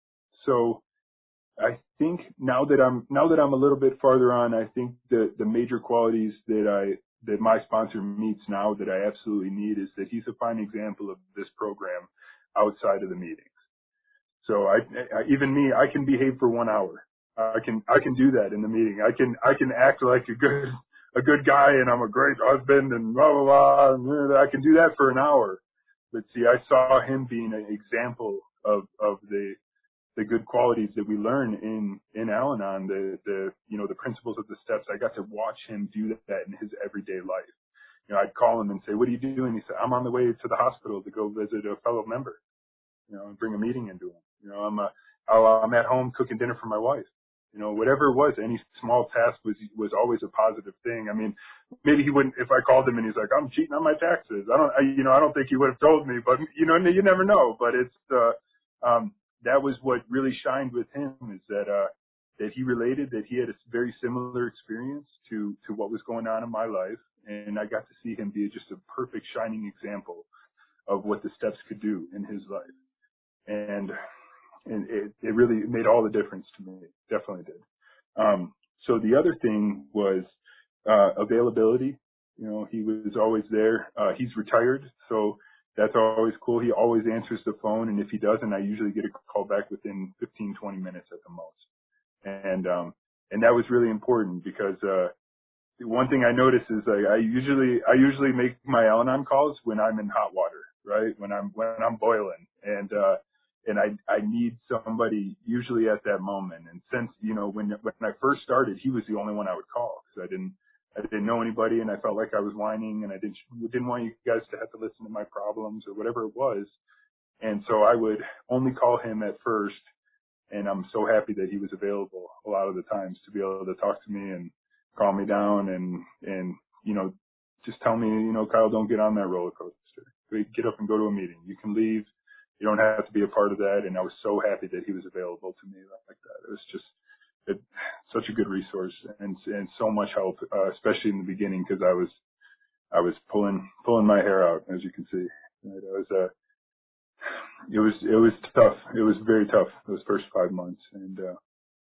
S6: so I think now that I'm now that I'm a little bit farther on, I think the the major qualities that I that my sponsor meets now that I absolutely need is that he's a fine example of this program outside of the meetings. So I, I even me, I can behave for one hour. I can I can do that in the meeting. I can I can act like a good a good guy and I'm a great husband and blah blah blah. And I can do that for an hour. But see, I saw him being an example of, of the, the good qualities that we learn in, in Al-Anon, the, the, you know, the principles of the steps. I got to watch him do that in his everyday life. You know, I'd call him and say, what are you doing? He said, I'm on the way to the hospital to go visit a fellow member, you know, and bring a meeting into him. You know, I'm, uh, I'm at home cooking dinner for my wife. You know, whatever it was, any small task was was always a positive thing. I mean, maybe he wouldn't, if I called him and he's like, I'm cheating on my taxes. I don't, I, you know, I don't think he would have told me, but, you know, you never know. But it's, uh, um, that was what really shined with him is that, uh, that he related, that he had a very similar experience to, to what was going on in my life. And I got to see him be just a perfect shining example of what the steps could do in his life. And, And it, it really made all the difference to me. Definitely did. Um, so the other thing was uh, availability. You know, he was always there. Uh, he's retired, so that's always cool. He always answers the phone, and if he doesn't, I usually get a call back within fifteen, twenty minutes at the most. And um, and that was really important because uh, one thing I noticed is like I usually I usually make my Al-Anon calls when I'm in hot water, right? When I'm when I'm boiling, and uh, And I, I need somebody usually at that moment. And since, you know, when, when I first started, he was the only one I would call because I didn't, I didn't know anybody and I felt like I was whining and I didn't, didn't want you guys to have to listen to my problems or whatever it was. And so I would only call him at first. And I'm so happy that he was available a lot of the times to be able to talk to me and calm me down and, and, you know, just tell me, you know, Kyle, don't get on that roller coaster. Get up and go to a meeting. You can leave. You don't have to be a part of that. And I was so happy that he was available to me like that. It was just it, such a good resource and, and so much help, uh, especially in the beginning because I was, I was pulling, pulling my hair out, as you can see. It was, uh, it was, it was tough. It was very tough those first five months. And, uh,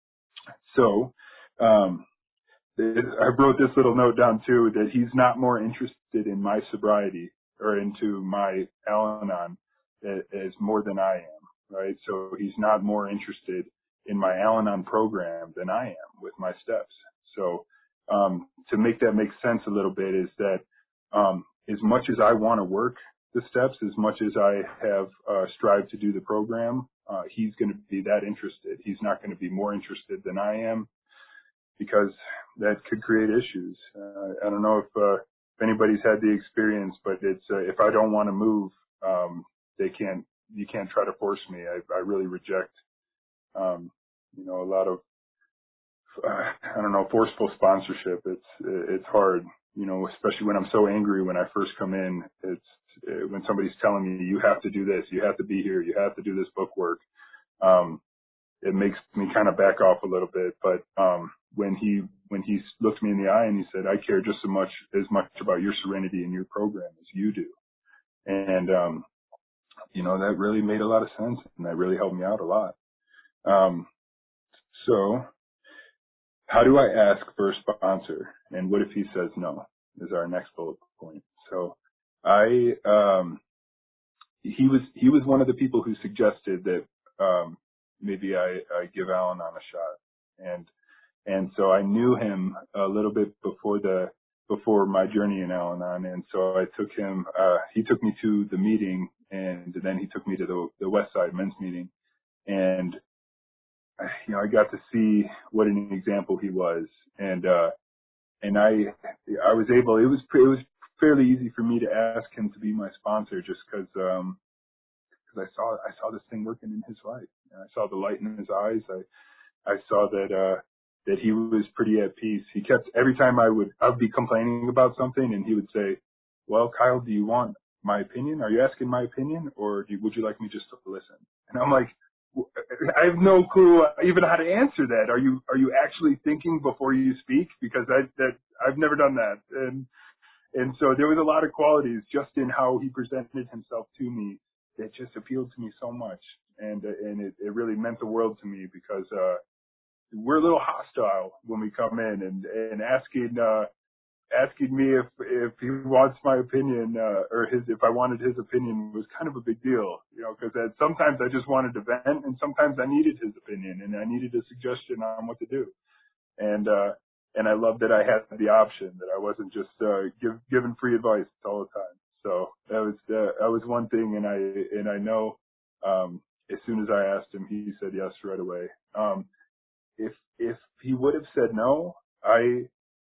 S6: so, um, it, I wrote this little note down too, that he's not more interested in my sobriety or into my Al-Anon as more than I am, right? So he's not more interested in my Al-Anon program than I am with my steps. So um, to make that make sense a little bit is that um, as much as I want to work the steps, as much as I have uh, strived to do the program, uh, he's going to be that interested. He's not going to be more interested than I am because that could create issues. Uh, I don't know if, uh, if anybody's had the experience, but it's uh, if I don't want to move, um, they can't, you can't try to force me. I, I really reject, um, you know, a lot of, uh, I don't know, forceful sponsorship. It's, it's hard, you know, especially when I'm so angry when I first come in. It's it, when somebody's telling me, you have to do this, you have to be here, you have to do this book work. Um, it makes me kind of back off a little bit. But, um, when he, when he looked me in the eye and he said, I care just as much, as much about your serenity and your program as you do. And, um, you know, that really made a lot of sense, and that really helped me out a lot. Um, so how do I ask for a sponsor? And what if he says no, is our next bullet point. So I, um, he was, he was one of the people who suggested that, um, maybe I, I give Al-Anon a shot. And, and so I knew him a little bit before the, before my journey in Al-Anon. And so I took him, uh, he took me to the meeting, and then he took me to the, the West Side men's meeting. And, you know, I got to see what an example he was. And, uh, and I, I was able, it was, it was fairly easy for me to ask him to be my sponsor, just cause, um, cause I saw, I saw this thing working in his life. And I saw the light in his eyes. I, I saw that, uh, that he was pretty at peace. He kept, every time I would, I'd be complaining about something, and he would say, well, Kyle, do you want my opinion? Are you asking my opinion, or do you, would you like me just to listen? And I'm like, I have no clue even how to answer that. Are you, are you actually thinking before you speak? Because I, that, I've never done that. And, and so there was a lot of qualities just in how he presented himself to me that just appealed to me so much. And, and it, it really meant the world to me, because, uh, we're a little hostile when we come in, and, and asking, uh, asking me if, if he wants my opinion, uh, or his, if I wanted his opinion was kind of a big deal, you know, cause sometimes I just wanted to vent, and sometimes I needed his opinion, and I needed a suggestion on what to do. And, uh, and I loved that I had the option, that I wasn't just, uh, give, giving free advice all the time. So that was, uh, that was one thing. And I, and I know, um, as soon as I asked him, he said yes right away. Um, If, if he would have said no, I,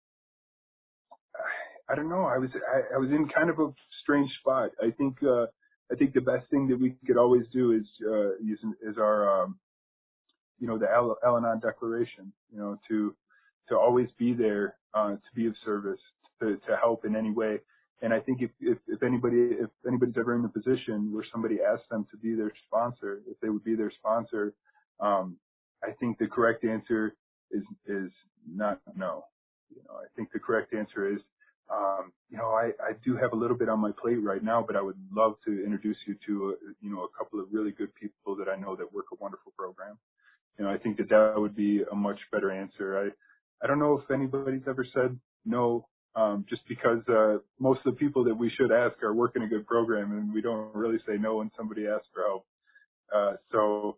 S6: I don't know. I was, I, I was in kind of a strange spot. I think, uh, I think the best thing that we could always do is, uh, use, is our, um, you know, the Al- Al-Anon Declaration, you know, to, to always be there, uh, to be of service, to, to help in any way. And I think if, if, if anybody, if anybody's ever in a position where somebody asks them to be their sponsor, if they would be their sponsor, um, I think the correct answer is, is not no. You know, I think the correct answer is, um, you know, I, I do have a little bit on my plate right now, but I would love to introduce you to, a, you know, a couple of really good people that I know that work a wonderful program. You know, I think that that would be a much better answer. I, I don't know if anybody's ever said no, um, just because, uh, most of the people that we should ask are working a good program, and we don't really say no when somebody asks for help. Uh, so,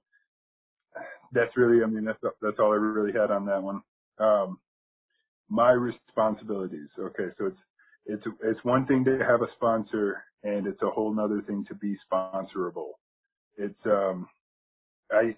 S6: that's really, I mean, that's, that's all I really had on that one. Um, my responsibilities. Okay. So it's, it's, it's one thing to have a sponsor, and it's a whole nother thing to be sponsorable. It's, um, I,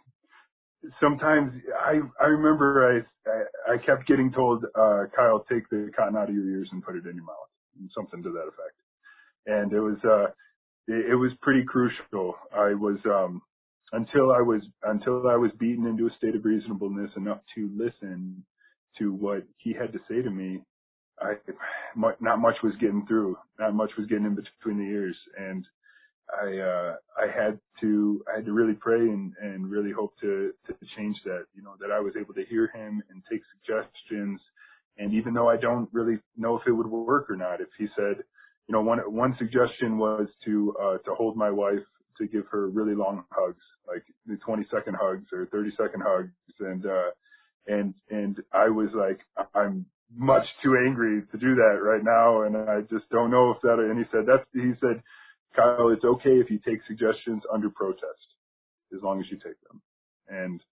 S6: sometimes I, I remember I, I, I kept getting told, uh, Kyle, take the cotton out of your ears and put it in your mouth, and something to that effect. And it was, uh, it, it was pretty crucial. I was, um, Until I was until I was beaten into a state of reasonableness enough to listen to what he had to say to me, I not much was getting through. Not much was getting in between the ears, and I uh, I had to I had to really pray and, and really hope to to change that. You know, that I was able to hear him and take suggestions. And even though I don't really know if it would work or not, if he said, you know, one one suggestion was to uh, to hold my wife, to give her really long hugs, like the twenty second hugs or thirty second hugs. And, uh, and, and I was like, I'm much too angry to do that right now. And I just don't know if that, and he said, that's, he said, Kyle, it's okay if you take suggestions under protest, as long as you take them. And,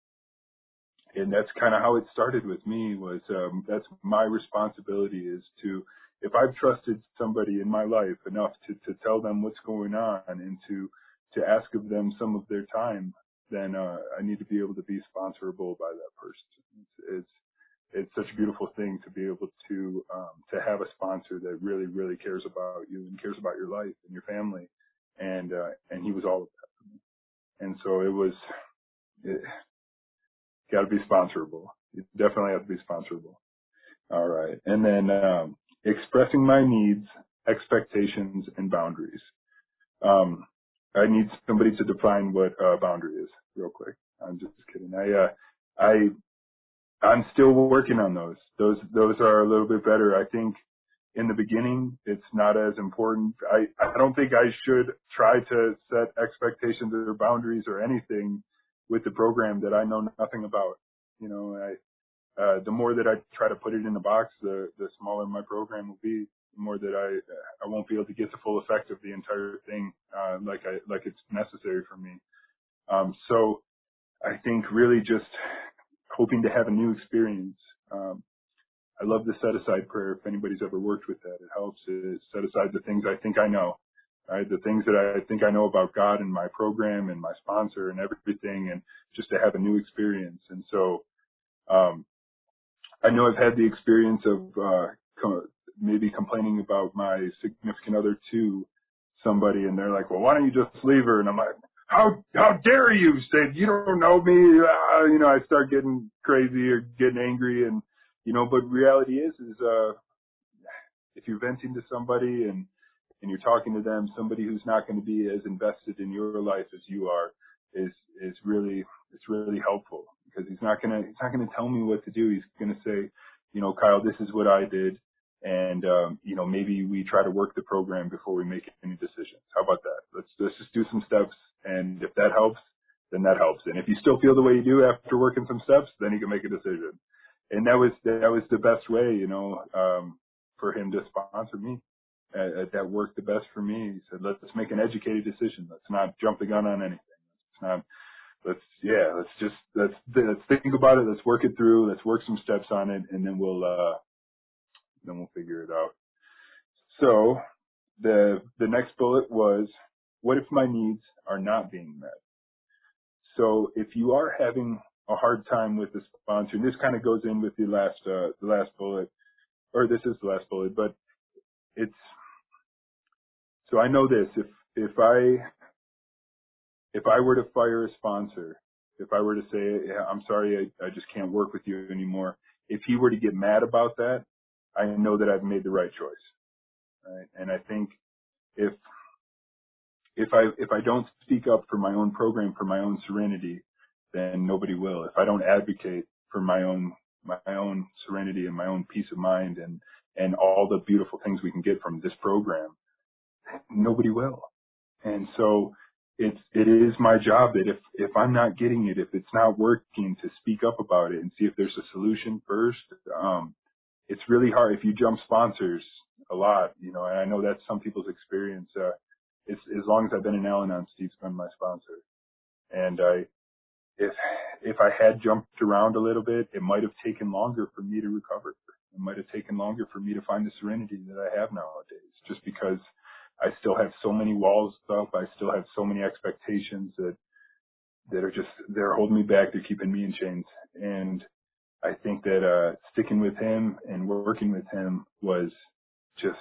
S6: and that's kind of how it started with me, was, um, that's my responsibility, is to, if I've trusted somebody in my life enough to, to tell them what's going on and to, to ask of them some of their time, then, uh, I need to be able to be sponsorable by that person. It's, it's, it's such a beautiful thing to be able to, um, to have a sponsor that really, really cares about you and cares about your life and your family. And, uh, and he was all of that for me. And so it was, it got to be sponsorable. You definitely have to be sponsorable. All right. And then, um, expressing my needs, expectations, and boundaries. Um, I need somebody to define what a boundary is real quick. I'm just kidding. I, uh, I, I'm still working on those. Those, those are a little bit better. I think, in the beginning, it's not as important. I, I don't think I should try to set expectations or boundaries or anything with the program that I know nothing about. You know, I, uh, the more that I try to put it in the box, the, the smaller my program will be. The more that I, I won't be able to get the full effect of the entire thing, uh, like I, like it's necessary for me. Um, so I think really just hoping to have a new experience. Um, I love the set aside prayer. If anybody's ever worked with that, it helps. It set aside the things I think I know, right? The things that I think I know about God and my program and my sponsor and everything, and just to have a new experience. And so, um, I know I've had the experience of, uh, co- maybe complaining about my significant other to somebody, and they're like, well, why don't you just leave her? And I'm like, how, how dare you say, you don't know me? Uh, you know, I start getting crazy or getting angry, and, you know, but reality is, is, uh, if you're venting to somebody and, and you're talking to them, somebody who's not going to be as invested in your life as you are is, is really, it's really helpful, because he's not going to, he's not going to tell me what to do. He's going to say, you know, Kyle, this is what I did. And, um, you know, maybe we try to work the program before we make any decisions. How about that? Let's, let's just do some steps. And if that helps, then that helps. And if you still feel the way you do after working some steps, then you can make a decision. And that was, that was the best way, you know, um, for him to sponsor me. Uh, that worked the best for me. He said, let's make an educated decision. Let's not jump the gun on anything. Let's not, let's, yeah, let's just, let's, let's think about it. Let's work it through. Let's work some steps on it. And then we'll, uh, then we'll figure it out. So the, the next bullet was, what if my needs are not being met? So if you are having a hard time with the sponsor, and this kind of goes in with the last, uh, the last bullet, or this is the last bullet, but it's, so I know this, if, if I, if I were to fire a sponsor, if I were to say, yeah, I'm sorry, I, I just can't work with you anymore, if he were to get mad about that, I know that I've made the right choice. Right? And I think if, if I, if I don't speak up for my own program, for my own serenity, then nobody will. If I don't advocate for my own, my own serenity and my own peace of mind and, and all the beautiful things we can get from this program, nobody will. And so it's, it is my job that if, if I'm not getting it, if it's not working, to speak up about it and see if there's a solution first. Um, it's really hard if you jump sponsors a lot, you know, and I know that's some people's experience. Uh, it's, as long as I've been in Al-Anon, Steve's been my sponsor. And I, if, if I had jumped around a little bit, it might have taken longer for me to recover. It might have taken longer for me to find the serenity that I have nowadays, just because I still have so many walls up. I still have so many expectations that, that are just, they're holding me back. They're keeping me in chains. And I think that, uh, sticking with him and working with him was just,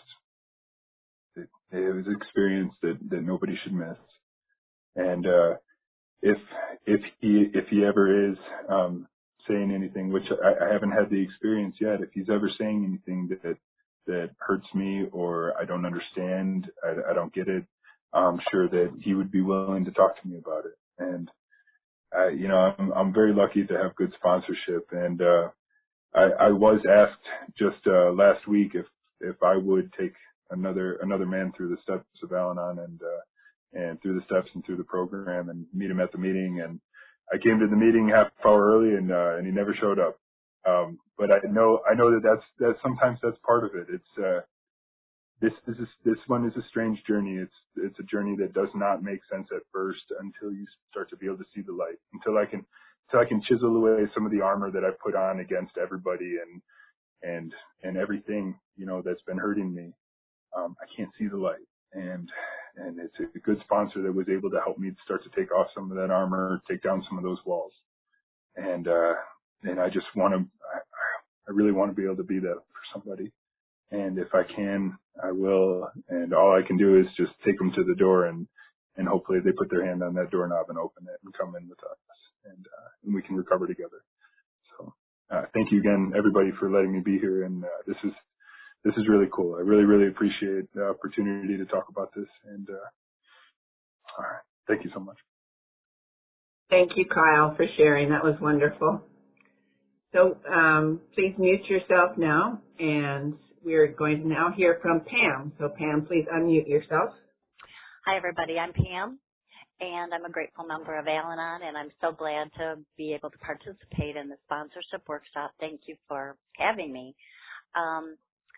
S6: it, it was an experience that, that nobody should miss. And, uh, if, if he, if he ever is, um, saying anything, which I, I haven't had the experience yet, if he's ever saying anything that, that hurts me or I don't understand, I, I don't get it, I'm sure that he would be willing to talk to me about it. And, I, you know, I'm, I'm very lucky to have good sponsorship. And, uh, I, I was asked just, uh, last week if, if I would take another, another man through the steps of Al-Anon and, uh, and through the steps and through the program and meet him at the meeting. And I came to the meeting half hour early and, uh, and he never showed up. Um, but I know, I know that that's, that sometimes that's part of it. It's, uh, this, this is, this one is a strange journey. It's, it's a journey that does not make sense at first until you start to be able to see the light, until I can, until I can chisel away some of the armor that I put on against everybody and, and, and everything, you know, that's been hurting me. Um, I can't see the light. And, and it's a good sponsor that was able to help me start to take off some of that armor, take down some of those walls. And, uh, and I just want to, I, I really want to be able to be that for somebody. And if I can, I will. And all I can do is just take them to the door and, and hopefully they put their hand on that doorknob and open it and come in with us and, uh, and we can recover together. So, uh, thank you again, everybody, for letting me be here. And, uh, this is, this is really cool. I really, really appreciate the opportunity to talk about this. And, uh, all right. Thank you so much.
S1: Thank you, Kyle, for sharing. That was wonderful. So um, please mute yourself now and we're going to now hear from Pam. So Pam, please unmute yourself.
S7: Hi, everybody. I'm Pam, and I'm a grateful member of Al-Anon, and I'm so glad to be able to participate in the sponsorship workshop. Thank you for having me. Um,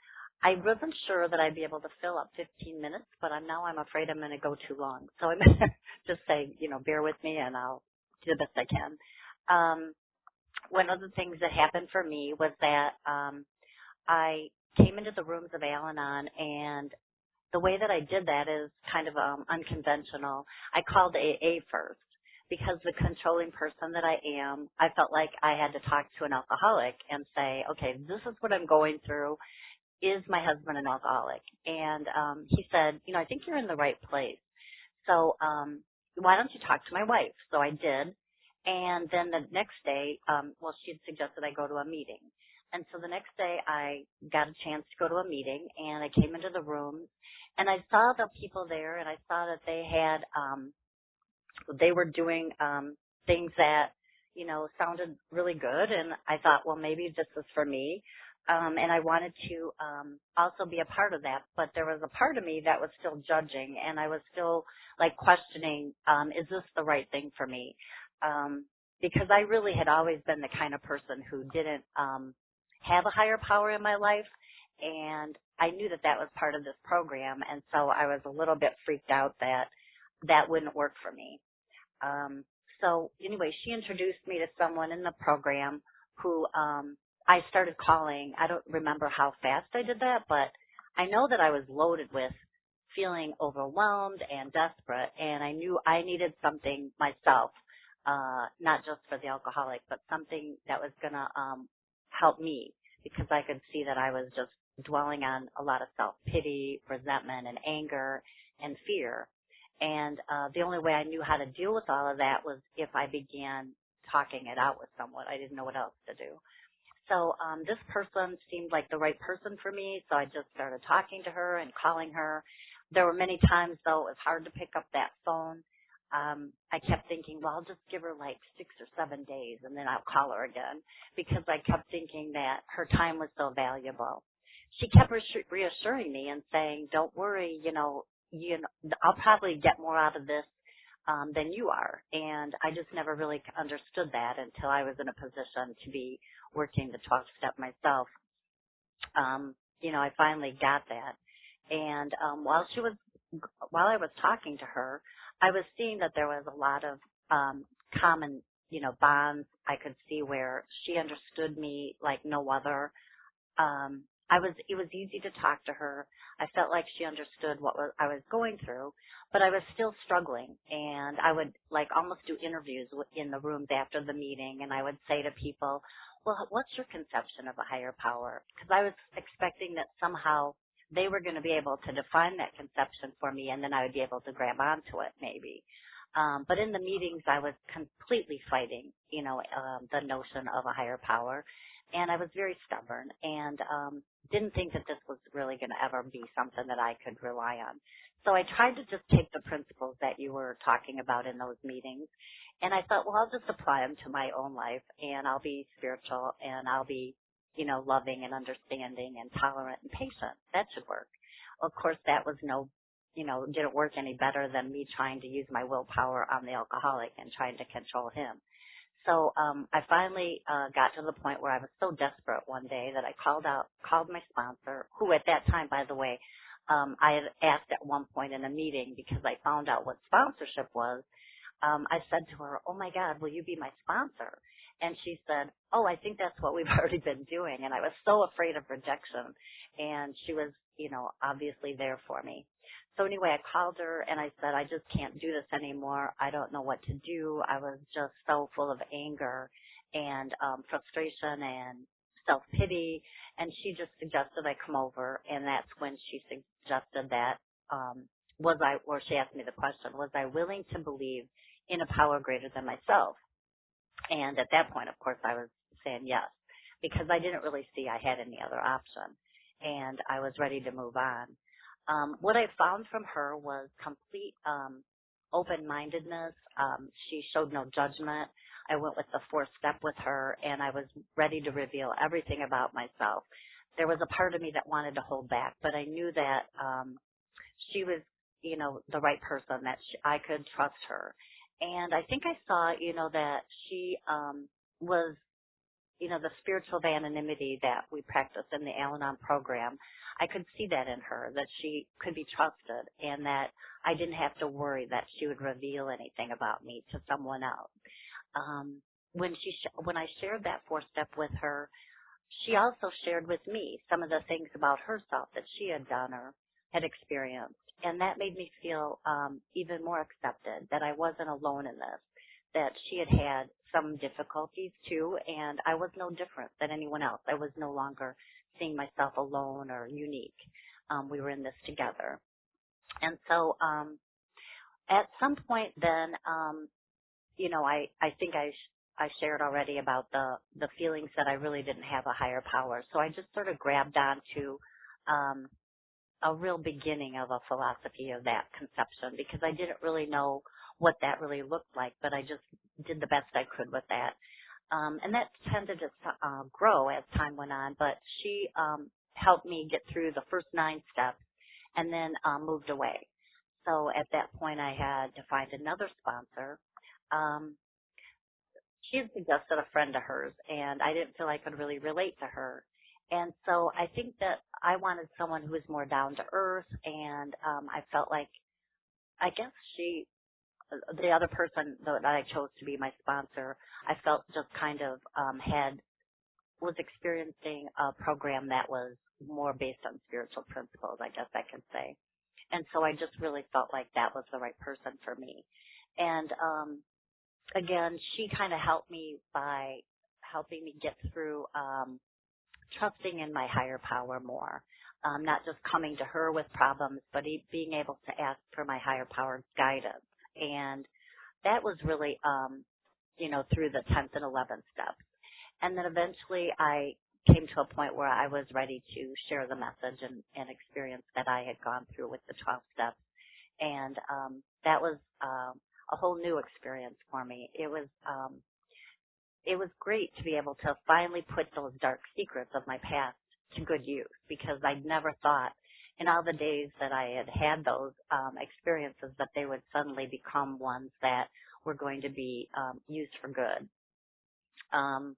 S7: I wasn't sure that I'd be able to fill up fifteen minutes, but I'm now I'm afraid I'm going to go too long. So I'm going to just say, you know, bear with me, and I'll do the best I can. Um, one of the things that happened for me was that um, I came into the rooms of Al-Anon, and the way that I did that is kind of um, unconventional. I called A A first because the controlling person that I am, I felt like I had to talk to an alcoholic and say, okay, this is what I'm going through. Is my husband an alcoholic? And um, he said, you know, I think you're in the right place. So um, why don't you talk to my wife? So I did. And then the next day, um, well, she had suggested I go to a meeting. And so the next day I got a chance to go to a meeting, and I came into the room, and I saw the people there, and I saw that they had, um, they were doing um, things that, you know, sounded really good. And I thought, well, maybe this is for me. Um, and I wanted to um, also be a part of that. But there was a part of me that was still judging, and I was still, like, questioning, um, is this the right thing for me? Um, because I really had always been the kind of person who didn't um, have a higher power in my life, and I knew that that was part of this program, and so I was a little bit freaked out that that wouldn't work for me. Um, so anyway, she introduced me to someone in the program who um, I started calling. I don't remember how fast I did that, but I know that I was loaded with feeling overwhelmed and desperate, and I knew I needed something myself, uh, not just for the alcoholic, but something that was going to um, help me, because I could see that I was just dwelling on a lot of self-pity, resentment, and anger and fear. And uh, the only way I knew how to deal with all of that was if I began talking it out with someone. I didn't know what else to do. So um, this person seemed like the right person for me, so I just started talking to her and calling her. There were many times, though, it was hard to pick up that phone. Um, I kept thinking, well, I'll just give her like six or seven days, and then I'll call her again, because I kept thinking that her time was so valuable. She kept reassuring me and saying, don't worry, you know, you know, I'll probably get more out of this um, than you are. And I just never really understood that until I was in a position to be working the twelve-step myself. Um, you know, I finally got that. And um, while she was, while I was talking to her, I was seeing that there was a lot of um, common, you know, bonds. I could see where she understood me like no other. Um, I was, it was easy to talk to her. I felt like she understood what was, I was going through, but I was still struggling. And I would like almost do interviews in the rooms after the meeting, and I would say to people, well, what's your conception of a higher power? Because I was expecting that somehow they were going to be able to define that conception for me, and then I would be able to grab onto it maybe. Um, but in the meetings, I was completely fighting, you know, um, the notion of a higher power. And I was very stubborn and um, didn't think that this was really going to ever be something that I could rely on. So I tried to just take the principles that you were talking about in those meetings, and I thought, well, I'll just apply them to my own life, and I'll be spiritual, and I'll be, you know, loving and understanding and tolerant and patient. That should work. Of course, that was no, you know, didn't work any better than me trying to use my willpower on the alcoholic and trying to control him. So um, I finally uh, got to the point where I was so desperate one day that I called out, called my sponsor, who at that time, by the way, um, I had asked at one point in a meeting because I found out what sponsorship was. Um, I said to her, oh, my God, will you be my sponsor? And she said, oh, I think that's what we've already been doing. And I was so afraid of rejection. And she was, you know, obviously there for me. So anyway, I called her and I said, I just can't do this anymore. I don't know what to do. I was just so full of anger and um, frustration and self-pity. And she just suggested I come over. And that's when she suggested that, um, was I, or she asked me the question, was I willing to believe in a power greater than myself? And at that point, of course, I was saying yes, because I didn't really see I had any other option. And I was ready to move on. Um, what I found from her was complete um, open-mindedness. Um, she showed no judgment. I went with the fourth step with her, and I was ready to reveal everything about myself. there was a part of me that wanted to hold back, but I knew that um, she was, you know, the right person, that she, I could trust her. And I think I saw, you know, that she um, was, you know, the spiritual of anonymity that we practice in the Al-Anon program. I could see that in her, that she could be trusted and that I didn't have to worry that she would reveal anything about me to someone else. Um, when she, sh- when I shared that four step with her, she also shared with me some of the things about herself that she had done or had experienced. And that made me feel um, even more accepted, that I wasn't alone in this, that she had had some difficulties too, and I was no different than anyone else. I was no longer seeing myself alone or unique. Um, we were in this together. And so um, at some point then, um, you know, I, I think I sh- I shared already about the, the feelings that I really didn't have a higher power. So I just sort of grabbed onto um, a real beginning of a philosophy of that conception, because I didn't really know what that really looked like, but I just did the best I could with that. Um, and that tended to uh, grow as time went on, but she um, helped me get through the first nine steps and then um, moved away. So at that point I had to find another sponsor. Um, she had suggested a friend of hers, and I didn't feel I could really relate to her. And so I think that I wanted someone who was more down to earth, and um, I felt like, I guess she, the other person that I chose to be my sponsor, I felt just kind of um, had, was experiencing a program that was more based on spiritual principles, I guess I could say. And so I just really felt like that was the right person for me. And um, again, she kind of helped me by helping me get through um, trusting in my higher power more, um, not just coming to her with problems, but e- being able to ask for my higher power guidance. And that was really, um, you know, through the tenth and eleventh steps. And then eventually I came to a point where I was ready to share the message and, and experience that I had gone through with the twelve steps. And um, that was um, a whole new experience for me. It was um, it was great to be able to finally put those dark secrets of my past to good use, because I'd never thought in all the days that I had had those um, experiences that they would suddenly become ones that were going to be um, used for good. Um,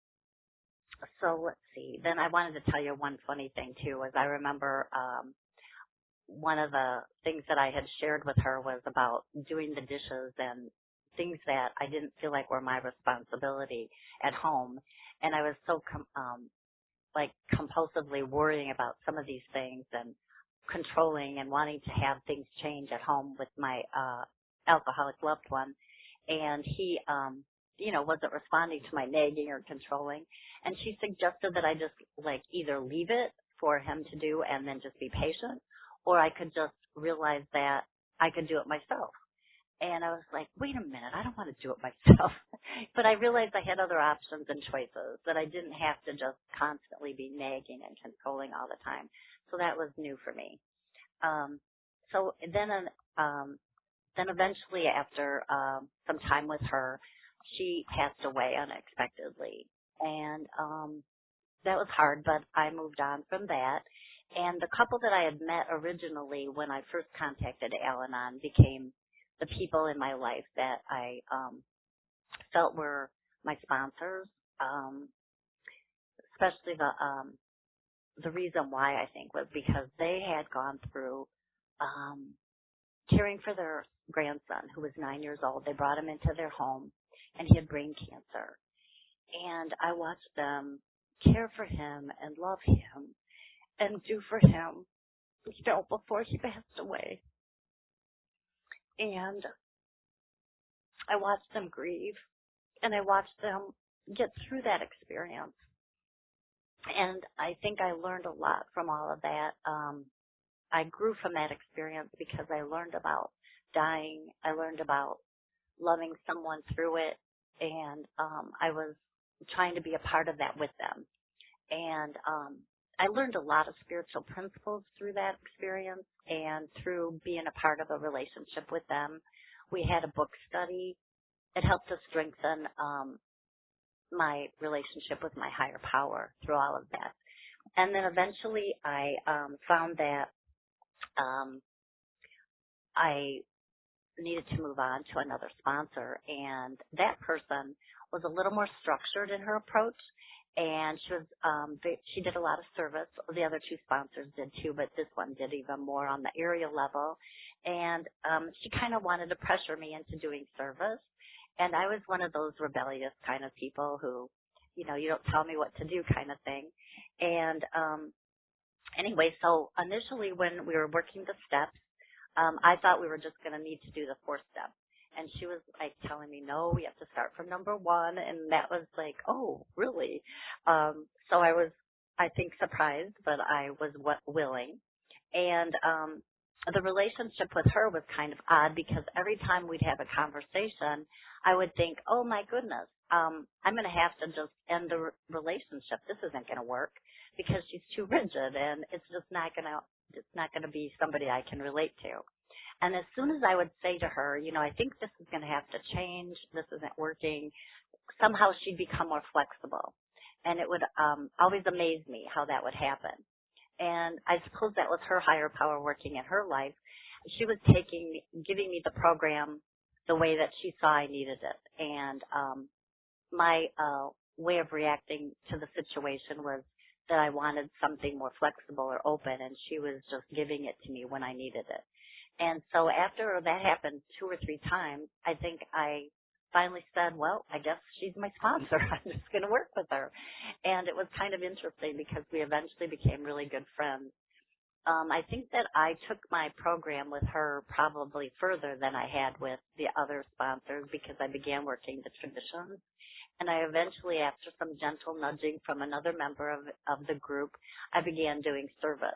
S7: so let's see. Then I wanted to tell you one funny thing too, was I remember um, one of the things that I had shared with her was about doing the dishes and things that I didn't feel like were my responsibility at home. And I was so, com- um, like, compulsively worrying about some of these things and controlling and wanting to have things change at home with my uh, alcoholic loved one. And he, um, you know, wasn't responding to my nagging or controlling. And she suggested that I just, like, either leave it for him to do and then just be patient, or I could just realize that I could do it myself. And I was like, wait a minute, I don't want to do it myself. But I realized I had other options and choices, that I didn't have to just constantly be nagging and controlling all the time. So that was new for me. Um, so then, um, then eventually after um, some time with her, she passed away unexpectedly. And um, that was hard, but I moved on from that. And the couple that I had met originally when I first contacted Al-Anon became the people in my life that I um, felt were my sponsors, um, especially the um, the reason why, I think, was because they had gone through um, caring for their grandson, who was nine years old. They brought him into their home, and he had brain cancer. And I watched them care for him and love him and do for him, you know, before he passed away. And I watched them grieve, and I watched them get through that experience. And I think I learned a lot from all of that. Um, I grew from that experience because I learned about dying. I learned about loving someone through it, and um, I was trying to be a part of that with them. And um, I learned a lot of spiritual principles through that experience and through being a part of a relationship with them. We had a book study. It helped to strengthen um, my relationship with my higher power through all of that. And then eventually I um, found that um, I needed to move on to another sponsor, and that person was a little more structured in her approach, and she was um, she did a lot of service. The other two sponsors did too, but this one did even more on the area level, and um, she kind of wanted to pressure me into doing service, and I was one of those rebellious kind of people who, you know, you don't tell me what to do kind of thing, and um, anyway, so initially when we were working the steps, Um, I thought we were just going to need to do the fourth step. And she was like telling me, no, we have to start from number one. And that was like, oh, really? Um, so I was, I think, surprised, but I was w- willing. And um, the relationship with her was kind of odd because every time we'd have a conversation, I would think, oh, my goodness, um, I'm going to have to just end the re- relationship. This isn't going to work because she's too rigid, and it's just not going to it's not going to be somebody I can relate to. And as soon as I would say to her, you know, I think this is going to have to change, this isn't working, somehow she'd become more flexible. And it would um, always amaze me how that would happen. And I suppose that was her higher power working in her life. She was taking, giving me the program the way that she saw I needed it. And um, my uh, way of reacting to the situation was that I wanted something more flexible or open, and she was just giving it to me when I needed it. And so after that happened two or three times, I think I finally said, well, I guess she's my sponsor. I'm just going to work with her. And it was kind of interesting because we eventually became really good friends. Um, I think that I took my program with her probably further than I had with the other sponsors because I began working the traditions. And I eventually, after some gentle nudging from another member of, of the group, I began doing service.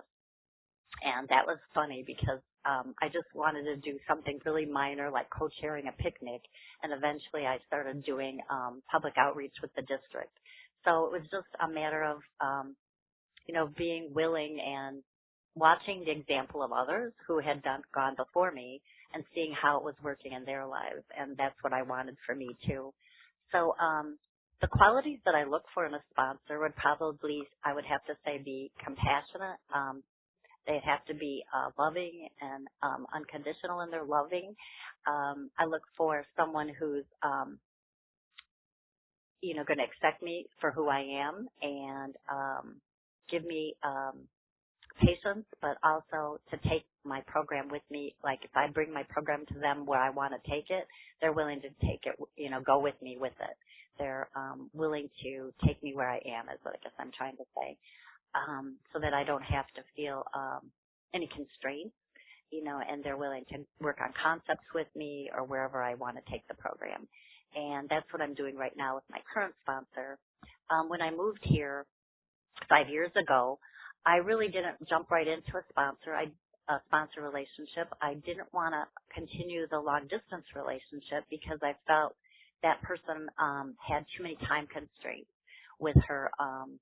S7: And that was funny because um, I just wanted to do something really minor like co-chairing a picnic. And eventually I started doing um, public outreach with the district. So it was just a matter of, um, you know, being willing and watching the example of others who had done gone before me and seeing how it was working in their lives. And that's what I wanted for me, too. So um, the qualities that I look for in a sponsor would probably, I would have to say, be compassionate. Um, they'd have to be uh, loving and um, unconditional in their loving. Um, I look for someone who's, um, you know, going to accept me for who I am and um, give me um, patience, but also to take my program with me. Like if I bring my program to them where I want to take it, they're willing to take it, you know, go with me with it. They're um, willing to take me where I am is what I guess I'm trying to say, um, so that I don't have to feel um, any constraints, you know, and they're willing to work on concepts with me or wherever I want to take the program. And that's what I'm doing right now with my current sponsor. Um, when I moved here five years ago, I really didn't jump right into a sponsor, I, a sponsor relationship. I didn't want to continue the long distance relationship because I felt that person um, had too many time constraints with her um,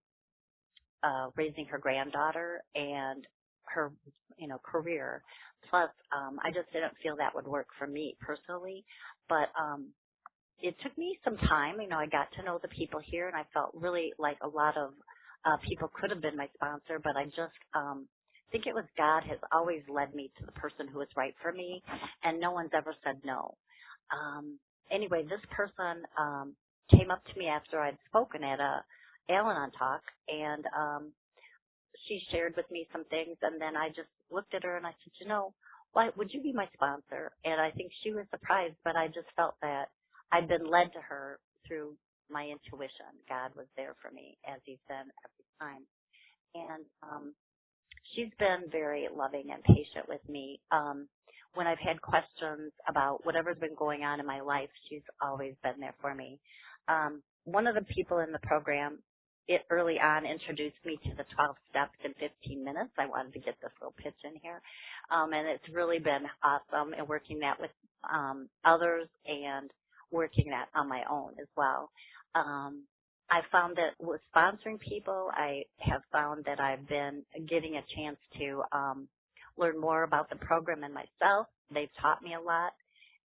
S7: uh, raising her granddaughter and her, you know, career. Plus, um, I just didn't feel that would work for me personally. But um, it took me some time. You know, I got to know the people here, and I felt really like a lot of Uh, people could have been my sponsor, but I just um, think it was God has always led me to the person who is right for me, and no one's ever said no. Um, anyway, this person um, came up to me after I'd spoken at a Al-Anon talk, and um, she shared with me some things, and then I just looked at her and I said, you know, why would you be my sponsor? And I think she was surprised, but I just felt that I'd been led to her through my intuition. God was there for me, as he's been every time. And um, she's been very loving and patient with me. Um, when I've had questions about whatever's been going on in my life, she's always been there for me. Um, one of the people in the program, it early on introduced me to the twelve steps in fifteen minutes. I wanted to get this little pitch in here. Um, and it's really been awesome in working that with um, others and working that on my own as well. Um, I found that with sponsoring people, I have found that I've been getting a chance to um, learn more about the program and myself. They've taught me a lot,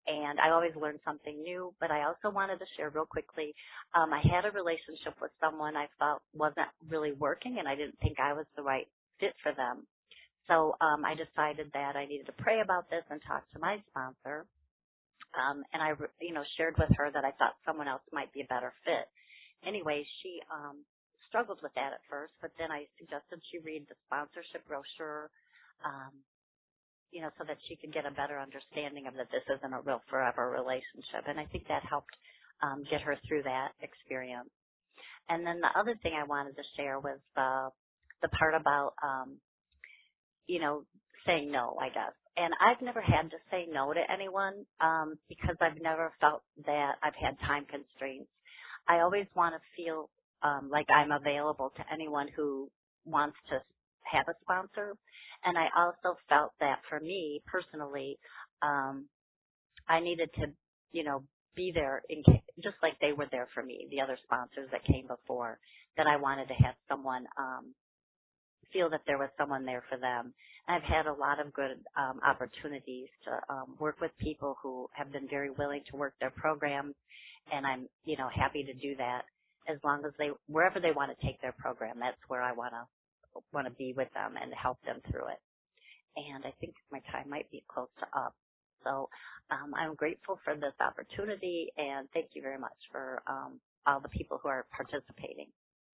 S7: and I always learn something new, but I also wanted to share real quickly, um, I had a relationship with someone I felt wasn't really working, and I didn't think I was the right fit for them. So um, I decided that I needed to pray about this and talk to my sponsor, um, and I, you know, shared with her that I thought someone else might be a better fit. Anyway, she um, struggled with that at first, but then I suggested she read the sponsorship brochure, um, you know, so that she could get a better understanding of that this isn't a real forever relationship. And I think that helped um, get her through that experience. And then the other thing I wanted to share was the, the part about, um, you know, saying no, I guess. And I've never had to say no to anyone um, because I've never felt that I've had time constraints. I always want to feel um, like I'm available to anyone who wants to have a sponsor. And I also felt that for me personally, um, I needed to, you know, be there in case, just like they were there for me, the other sponsors that came before, that I wanted to have someone um, feel that there was someone there for them. I've had a lot of good um, opportunities to um, work with people who have been very willing to work their programs, and I'm, you know, happy to do that as long as they, wherever they want to take their program, that's where I want to want to be with them and help them through it. And I think my time might be close to up. So um, I'm grateful for this opportunity, and thank you very much for um, all the people who are participating.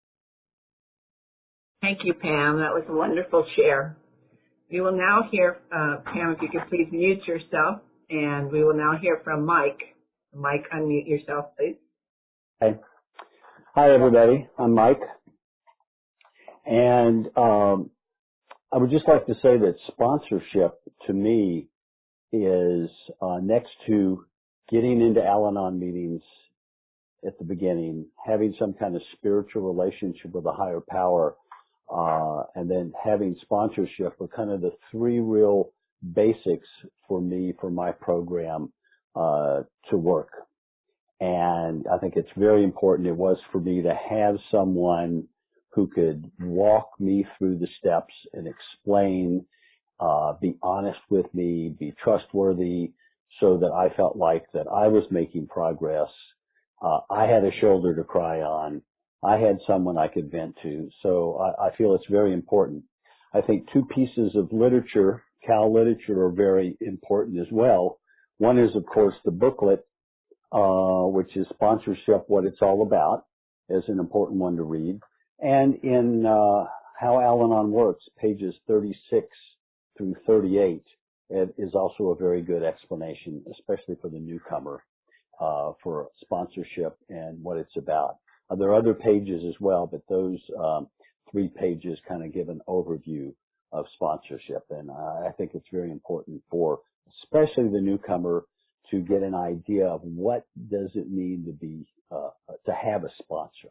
S1: Thank you, Pam. That was a wonderful share. We will now hear, uh, Pam, if you could please mute yourself, and we will now hear from Mike. Mike, unmute yourself, please.
S8: Hi. Hi, everybody. I'm Mike. And um, I would just like to say that sponsorship, to me, is uh, next to getting into Al-Anon meetings at the beginning, having some kind of spiritual relationship with a higher power, uh, and then having sponsorship are kind of the three real basics for me, for my program uh, to work. And I think it's very important, it was for me to have someone who could walk me through the steps and explain, uh, be honest with me, be trustworthy, so that I felt like that I was making progress. Uh, I had a shoulder to cry on. I had someone I could vent to. So I, I feel it's very important. I think two pieces of literature, Cal literature, are very important as well. One is, of course, the booklet, uh, which is Sponsorship, What It's All About, is an important one to read. And in uh, How Al-Anon Works, pages thirty-six through thirty-eight, it is also a very good explanation, especially for the newcomer, uh, for sponsorship and what it's about. Uh, there are other pages as well, but those um, three pages kind of give an overview of sponsorship. And uh, I think it's very important for especially the newcomer to get an idea of what does it mean to be, uh, to have a sponsor.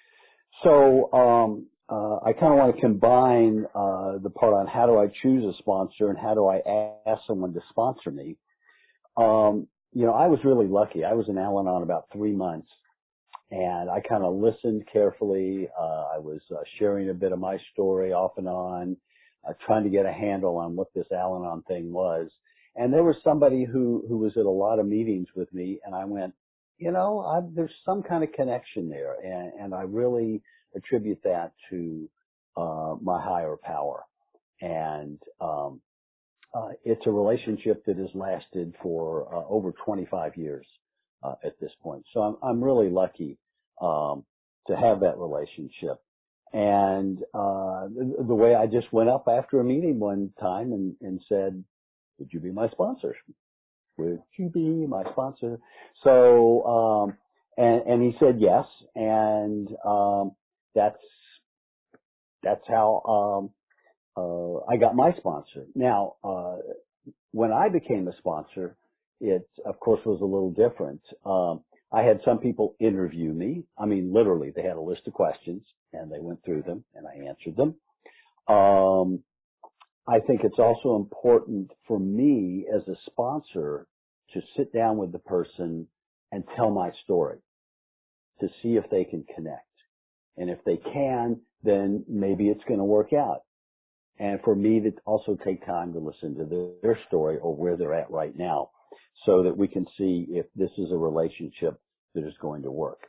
S8: So um, uh, I kind of want to combine uh, the part on how do I choose a sponsor and how do I ask someone to sponsor me. Um, you know, I was really lucky. I was in Al-Anon about three months, and I kind of listened carefully. Uh, I was uh, sharing a bit of my story off and on, uh, trying to get a handle on what this Al-Anon thing was. And there was somebody who, who was at a lot of meetings with me, and I went, you know, I, there's some kind of connection there, and, and I really attribute that to uh, my higher power. And um, uh, it's a relationship that has lasted for uh, over twenty-five years uh, at this point. So I'm, I'm really lucky um, to have that relationship. And uh, the, the way I just went up after a meeting one time and, and said, would you be my sponsor? Would you be my sponsor? So, um, and, and he said yes, and um, that's that's how um, uh, I got my sponsor. Now, uh, when I became a sponsor, it of course was a little different. Um, I had some people interview me. I mean, literally, they had a list of questions, and they went through them, and I answered them. Um, I think it's also important for me as a sponsor to sit down with the person and tell my story to see if they can connect. And if they can, then maybe it's going to work out. And for me to also take time to listen to their story or where they're at right now. so that we can see if this is a relationship that is going to work.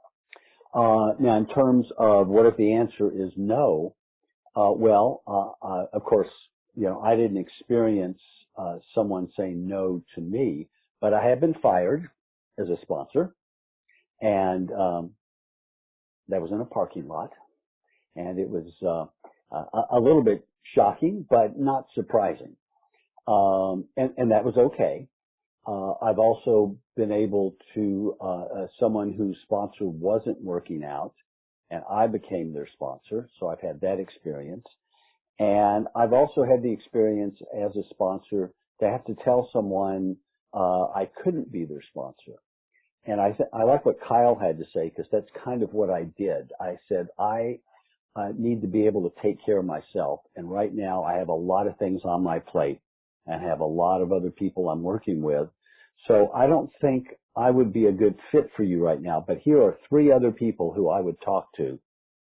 S8: Uh, now, in terms of what if the answer is no, uh, well, uh, uh, of course, you know, I didn't experience uh, someone saying no to me, but I have been fired as a sponsor, and um, that was in a parking lot, and it was uh, a, a little bit shocking, but not surprising, um, and, and that was okay. Uh, I've also been able to, uh, uh, someone whose sponsor wasn't working out, and I became their sponsor, so I've had that experience. And I've also had the experience as a sponsor to have to tell someone uh, I couldn't be their sponsor. And I, th- I like what Kyle had to say, because that's kind of what I did. I said, I uh, need to be able to take care of myself, and right now I have a lot of things on my plate and have a lot of other people I'm working with. So I don't think I would be a good fit for you right now, but here are three other people who I would talk to.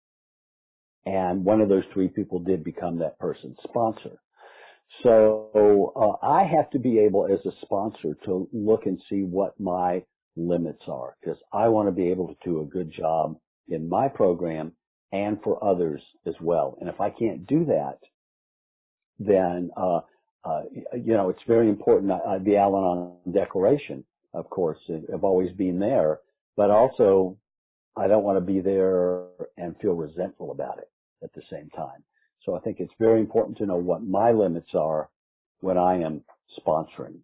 S8: And one of those three people did become that person's sponsor. So uh, I have to be able as a sponsor to look and see what my limits are, because I want to be able to do a good job in my program and for others as well. And if I can't do that, then uh, Uh, you know, it's very important, uh, the Al-Anon Declaration, of course, I've always been there, but also I don't want to be there and feel resentful about it at the same time. So I think it's very important to know what my limits are when I am sponsoring.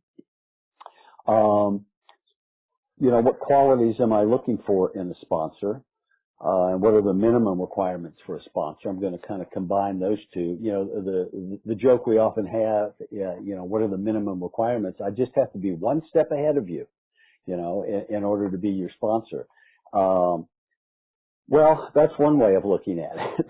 S8: Um, you know, what qualities am I looking for in a sponsor? Uh, and what are the minimum requirements for a sponsor? I'm going to kind of combine those two. You know, the the joke we often have, yeah, you know, what are the minimum requirements? I just have to be one step ahead of you, you know, in, in order to be your sponsor. Um, well, that's one way of looking at it.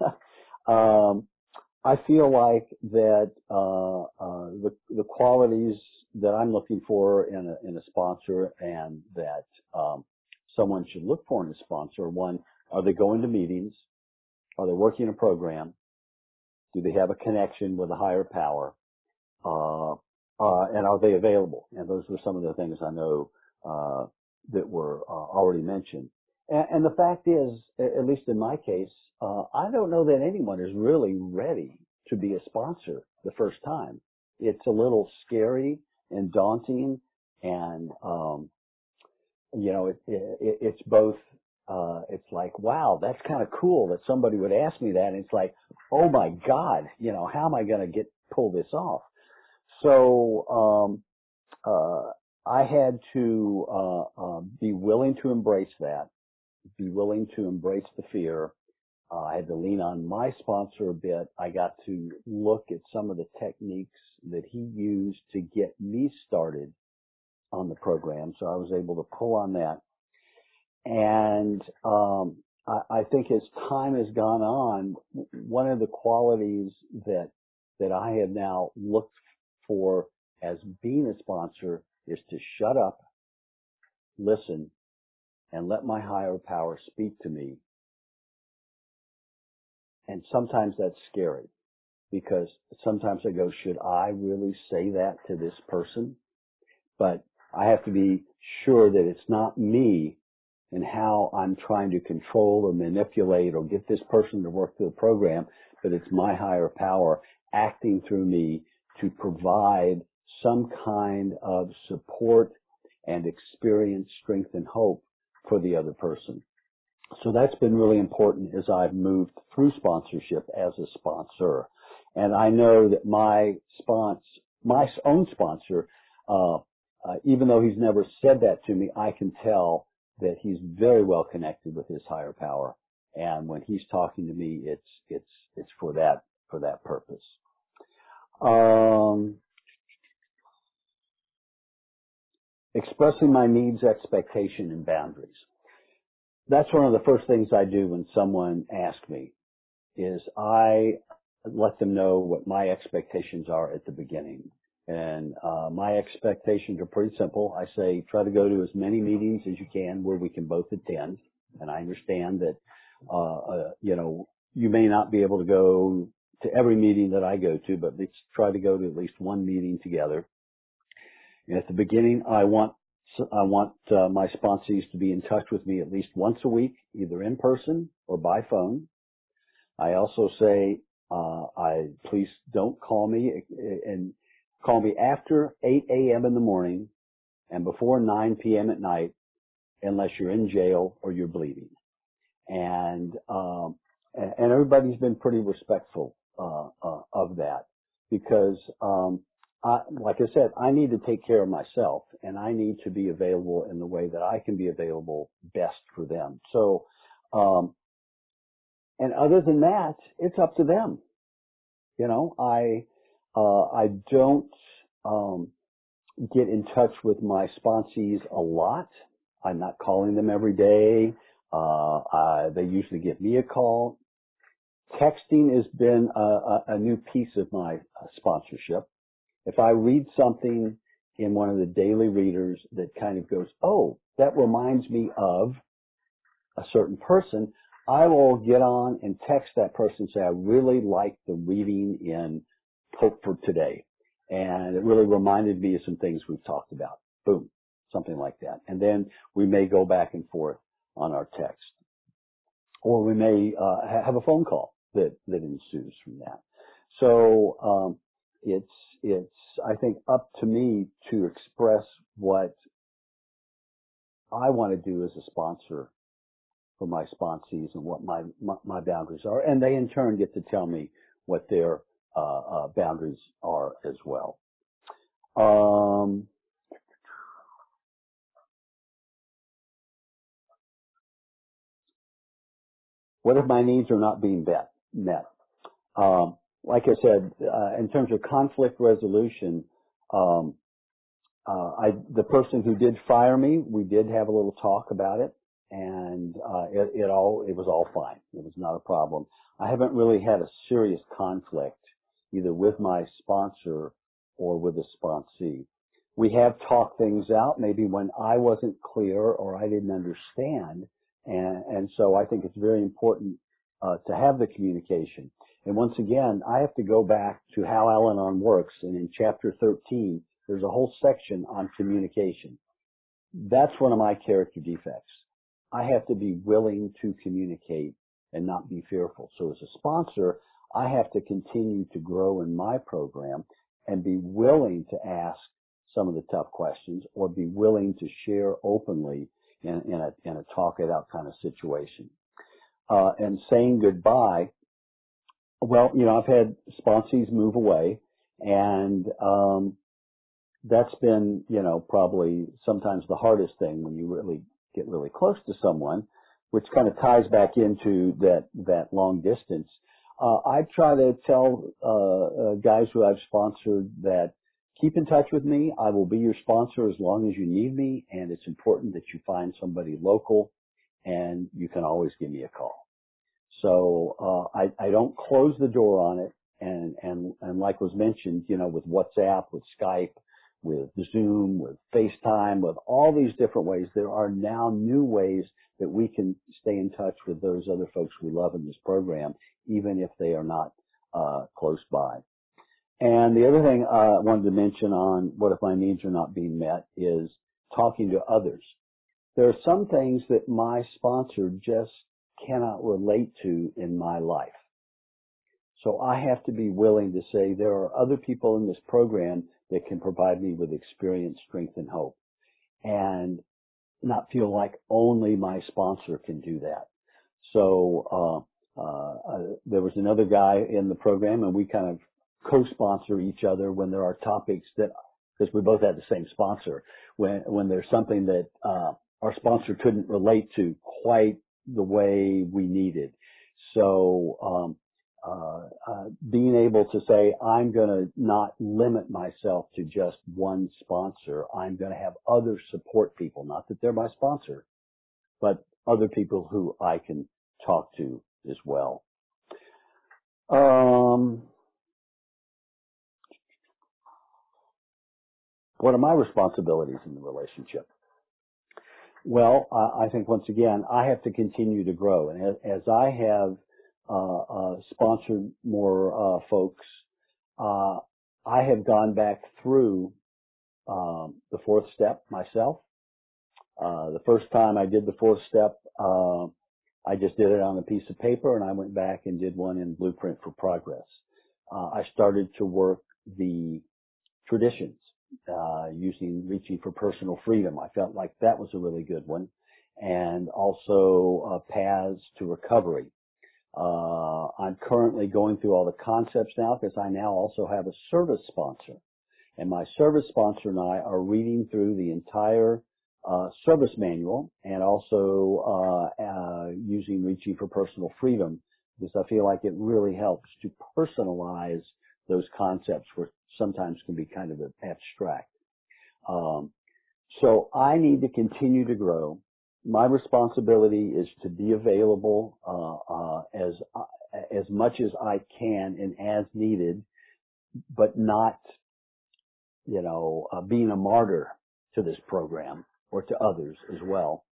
S8: um, I feel like that uh, uh, the the qualities that I'm looking for in a in a sponsor, and that um, someone should look for in a sponsor. One, are they going to meetings? Are they working a program? Do they have a connection with a higher power? Uh, uh, and are they available? And those were some of the things I know uh, that were uh, already mentioned. And, and the fact is, at least in my case, uh, I don't know that anyone is really ready to be a sponsor the first time. It's a little scary and daunting, and um, you know, it, it, it's both, uh, it's like, wow, that's kind of cool that somebody would ask me that. And it's like, oh my God, you know, how am I going to get, pull this off? So, um, uh, I had to, uh, uh, be willing to embrace that, be willing to embrace the fear. Uh, I had to lean on my sponsor a bit. I got to look at some of the techniques that he used to get me started on the program, so I was able to pull on that. And um, I, I think as time has gone on, one of the qualities that that I have now looked for as being a sponsor is to shut up, listen, and let my higher power speak to me. And sometimes that's scary, because sometimes I go, should I really say that to this person? But I have to be sure that it's not me and how I'm trying to control or manipulate or get this person to work through the program, but it's my higher power acting through me to provide some kind of support and experience, strength, and hope for the other person. So that's been really important as I've moved through sponsorship as a sponsor. And I know that my sponsor, my own sponsor, uh, Uh, even though he's never said that to me, I can tell that he's very well connected with his higher power. And when he's talking to me, it's, it's, it's for that, for that purpose. Um, expressing my needs, expectation, and boundaries. That's one of the first things I do when someone asks me, is I let them know what my expectations are at the beginning. And uh, my expectations are pretty simple. I say, try to go to as many meetings as you can where we can both attend. And I understand that, uh, uh, you know, you may not be able to go to every meeting that I go to, but let's try to go to at least one meeting together. At the beginning, I want I want uh, my sponsees to be in touch with me at least once a week, either in person or by phone. I also say, uh, I please don't call me and call me after eight a.m. in the morning and before nine p.m. at night, unless you're in jail or you're bleeding. And um, and everybody's been pretty respectful uh, uh, of that because. Um, I, like I said, I need to take care of myself, and I need to be available in the way that I can be available best for them. So, um, and other than that, it's up to them. You know, I uh, I don't um, get in touch with my sponsees a lot. I'm not calling them every day. Uh, I, they usually give me a call. Texting has been a, a, a new piece of my uh, sponsorship. If I read something in one of the daily readers that kind of goes, oh, that reminds me of a certain person, I will get on and text that person and say, I really like the reading in Hope for Today. And it really reminded me of some things we've talked about. Boom, something like that. And then we may go back and forth on our text. Or we may uh, have a phone call that, that ensues from that. So um, it's It's, I think, up to me to express what I want to do as a sponsor for my sponsees and what my, my, my boundaries are. And they, in turn, get to tell me what their uh, uh, boundaries are as well. Um, what if my needs are not being met? met? Um, like I said, uh, in terms of conflict resolution, um, Uh, I, the person who did fire me, we did have a little talk about it, and uh, it, it all it was all fine. It was not a problem. I haven't really had a serious conflict either with my sponsor or with a sponsee. We have talked things out, maybe when I wasn't clear or I didn't understand, and, and so I think it's very important uh, to have the communication. And once again, I have to go back to how Al-Anon works, and in chapter thirteen. There's a whole section on communication. That's one of my character defects. I have to be willing to communicate and not be fearful. So as a sponsor, I have to continue to grow in my program and be willing to ask some of the tough questions or be willing to share openly in, in, a, in a talk it out kind of situation. Uh, and saying goodbye, well, you know, I've had sponsees move away and, um, that's been, you know, probably sometimes the hardest thing when you really get really close to someone, which kind of ties back into that, that long distance. Uh, I try to tell, uh, uh, guys who I've sponsored that keep in touch with me. I will be your sponsor as long as you need me. And it's important that you find somebody local and you can always give me a call. So, uh, I, I don't close the door on it. And, and, and like was mentioned, you know, with WhatsApp, with Skype, with Zoom, with FaceTime, with all these different ways. There are now new ways that we can stay in touch with those other folks we love in this program, even if they are not uh, close by. And the other thing uh, I wanted to mention on what if my needs are not being met is talking to others. There are some things that my sponsor just cannot relate to in my life. So I have to be willing to say there are other people in this program that can provide me with experience, strength, and hope, and not feel like only my sponsor can do that. So uh, uh, uh, there was another guy in the program, and we kind of co-sponsor each other when there are topics that, because we both had the same sponsor, when when there's something that uh, our sponsor couldn't relate to quite the way we needed. So um, Uh, uh, being able to say, I'm going to not limit myself to just one sponsor. I'm going to have other support people, not that they're my sponsor, but other people who I can talk to as well. Um, what are my responsibilities in the relationship? Well, uh, I think once again, I have to continue to grow. And as, as I have Uh, uh, sponsored more uh, folks, uh, I have gone back through um, the fourth step myself. Uh, the first time I did the fourth step, uh, I just did it on a piece of paper, and I went back and did one in Blueprint for Progress. Uh, I started to work the traditions, uh, using Reaching for Personal Freedom. I felt like that was a really good one. And also uh, Paths to Recovery. Uh, I'm currently going through all the concepts now because I now also have a service sponsor. And my service sponsor and I are reading through the entire uh, service manual and also uh, uh, using Reaching for Personal Freedom because I feel like it really helps to personalize those concepts which sometimes can be kind of abstract. Um, so I need to continue to grow. My responsibility is to be available uh, uh, as uh, as much as I can and as needed, but not, you know, uh, being a martyr to this program or to others as well.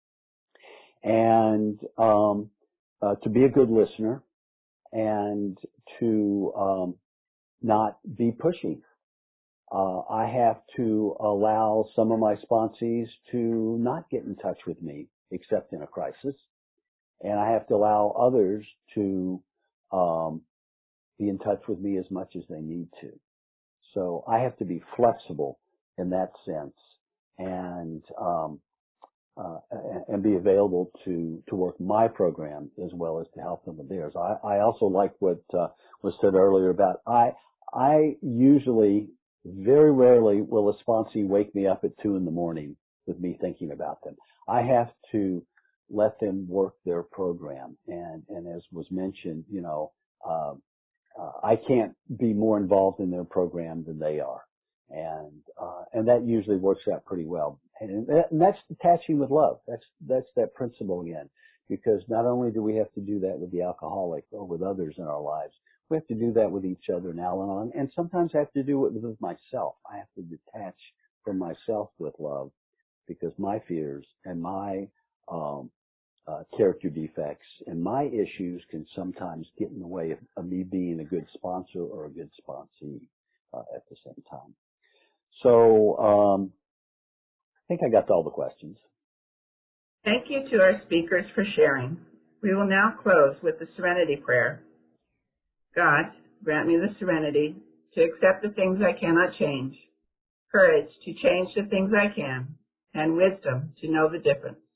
S8: And um, uh, to be a good listener and to um, not be pushy. Uh, I have to allow some of my sponsees to not get in touch with me except in a crisis. And I have to allow others to um, be in touch with me as much as they need to. So I have to be flexible in that sense and um, uh, and be available to, to work my program as well as to help them with theirs. I, I also like what uh, was said earlier about I I usually very rarely will a sponsee wake me up at two in the morning with me thinking about them. I have to let them work their program. And, and as was mentioned, you know, uh, uh, I can't be more involved in their program than they are. And, uh, and that usually works out pretty well. And, and that's attaching with love. That's, that's that principle again. Because not only do we have to do that with the alcoholic or with others in our lives, we have to do that with each other in Al-Anon, and sometimes I have to do it with myself. I have to detach from myself with love because my fears and my um, uh, character defects and my issues can sometimes get in the way of, of me being a good sponsor or a good sponsee uh, at the same time. So um, I think I got to all the questions.
S1: Thank you to our speakers for sharing. We will now close with the Serenity Prayer. God, grant me the serenity to accept the things I cannot change, courage to change the things I can, and wisdom to know the difference.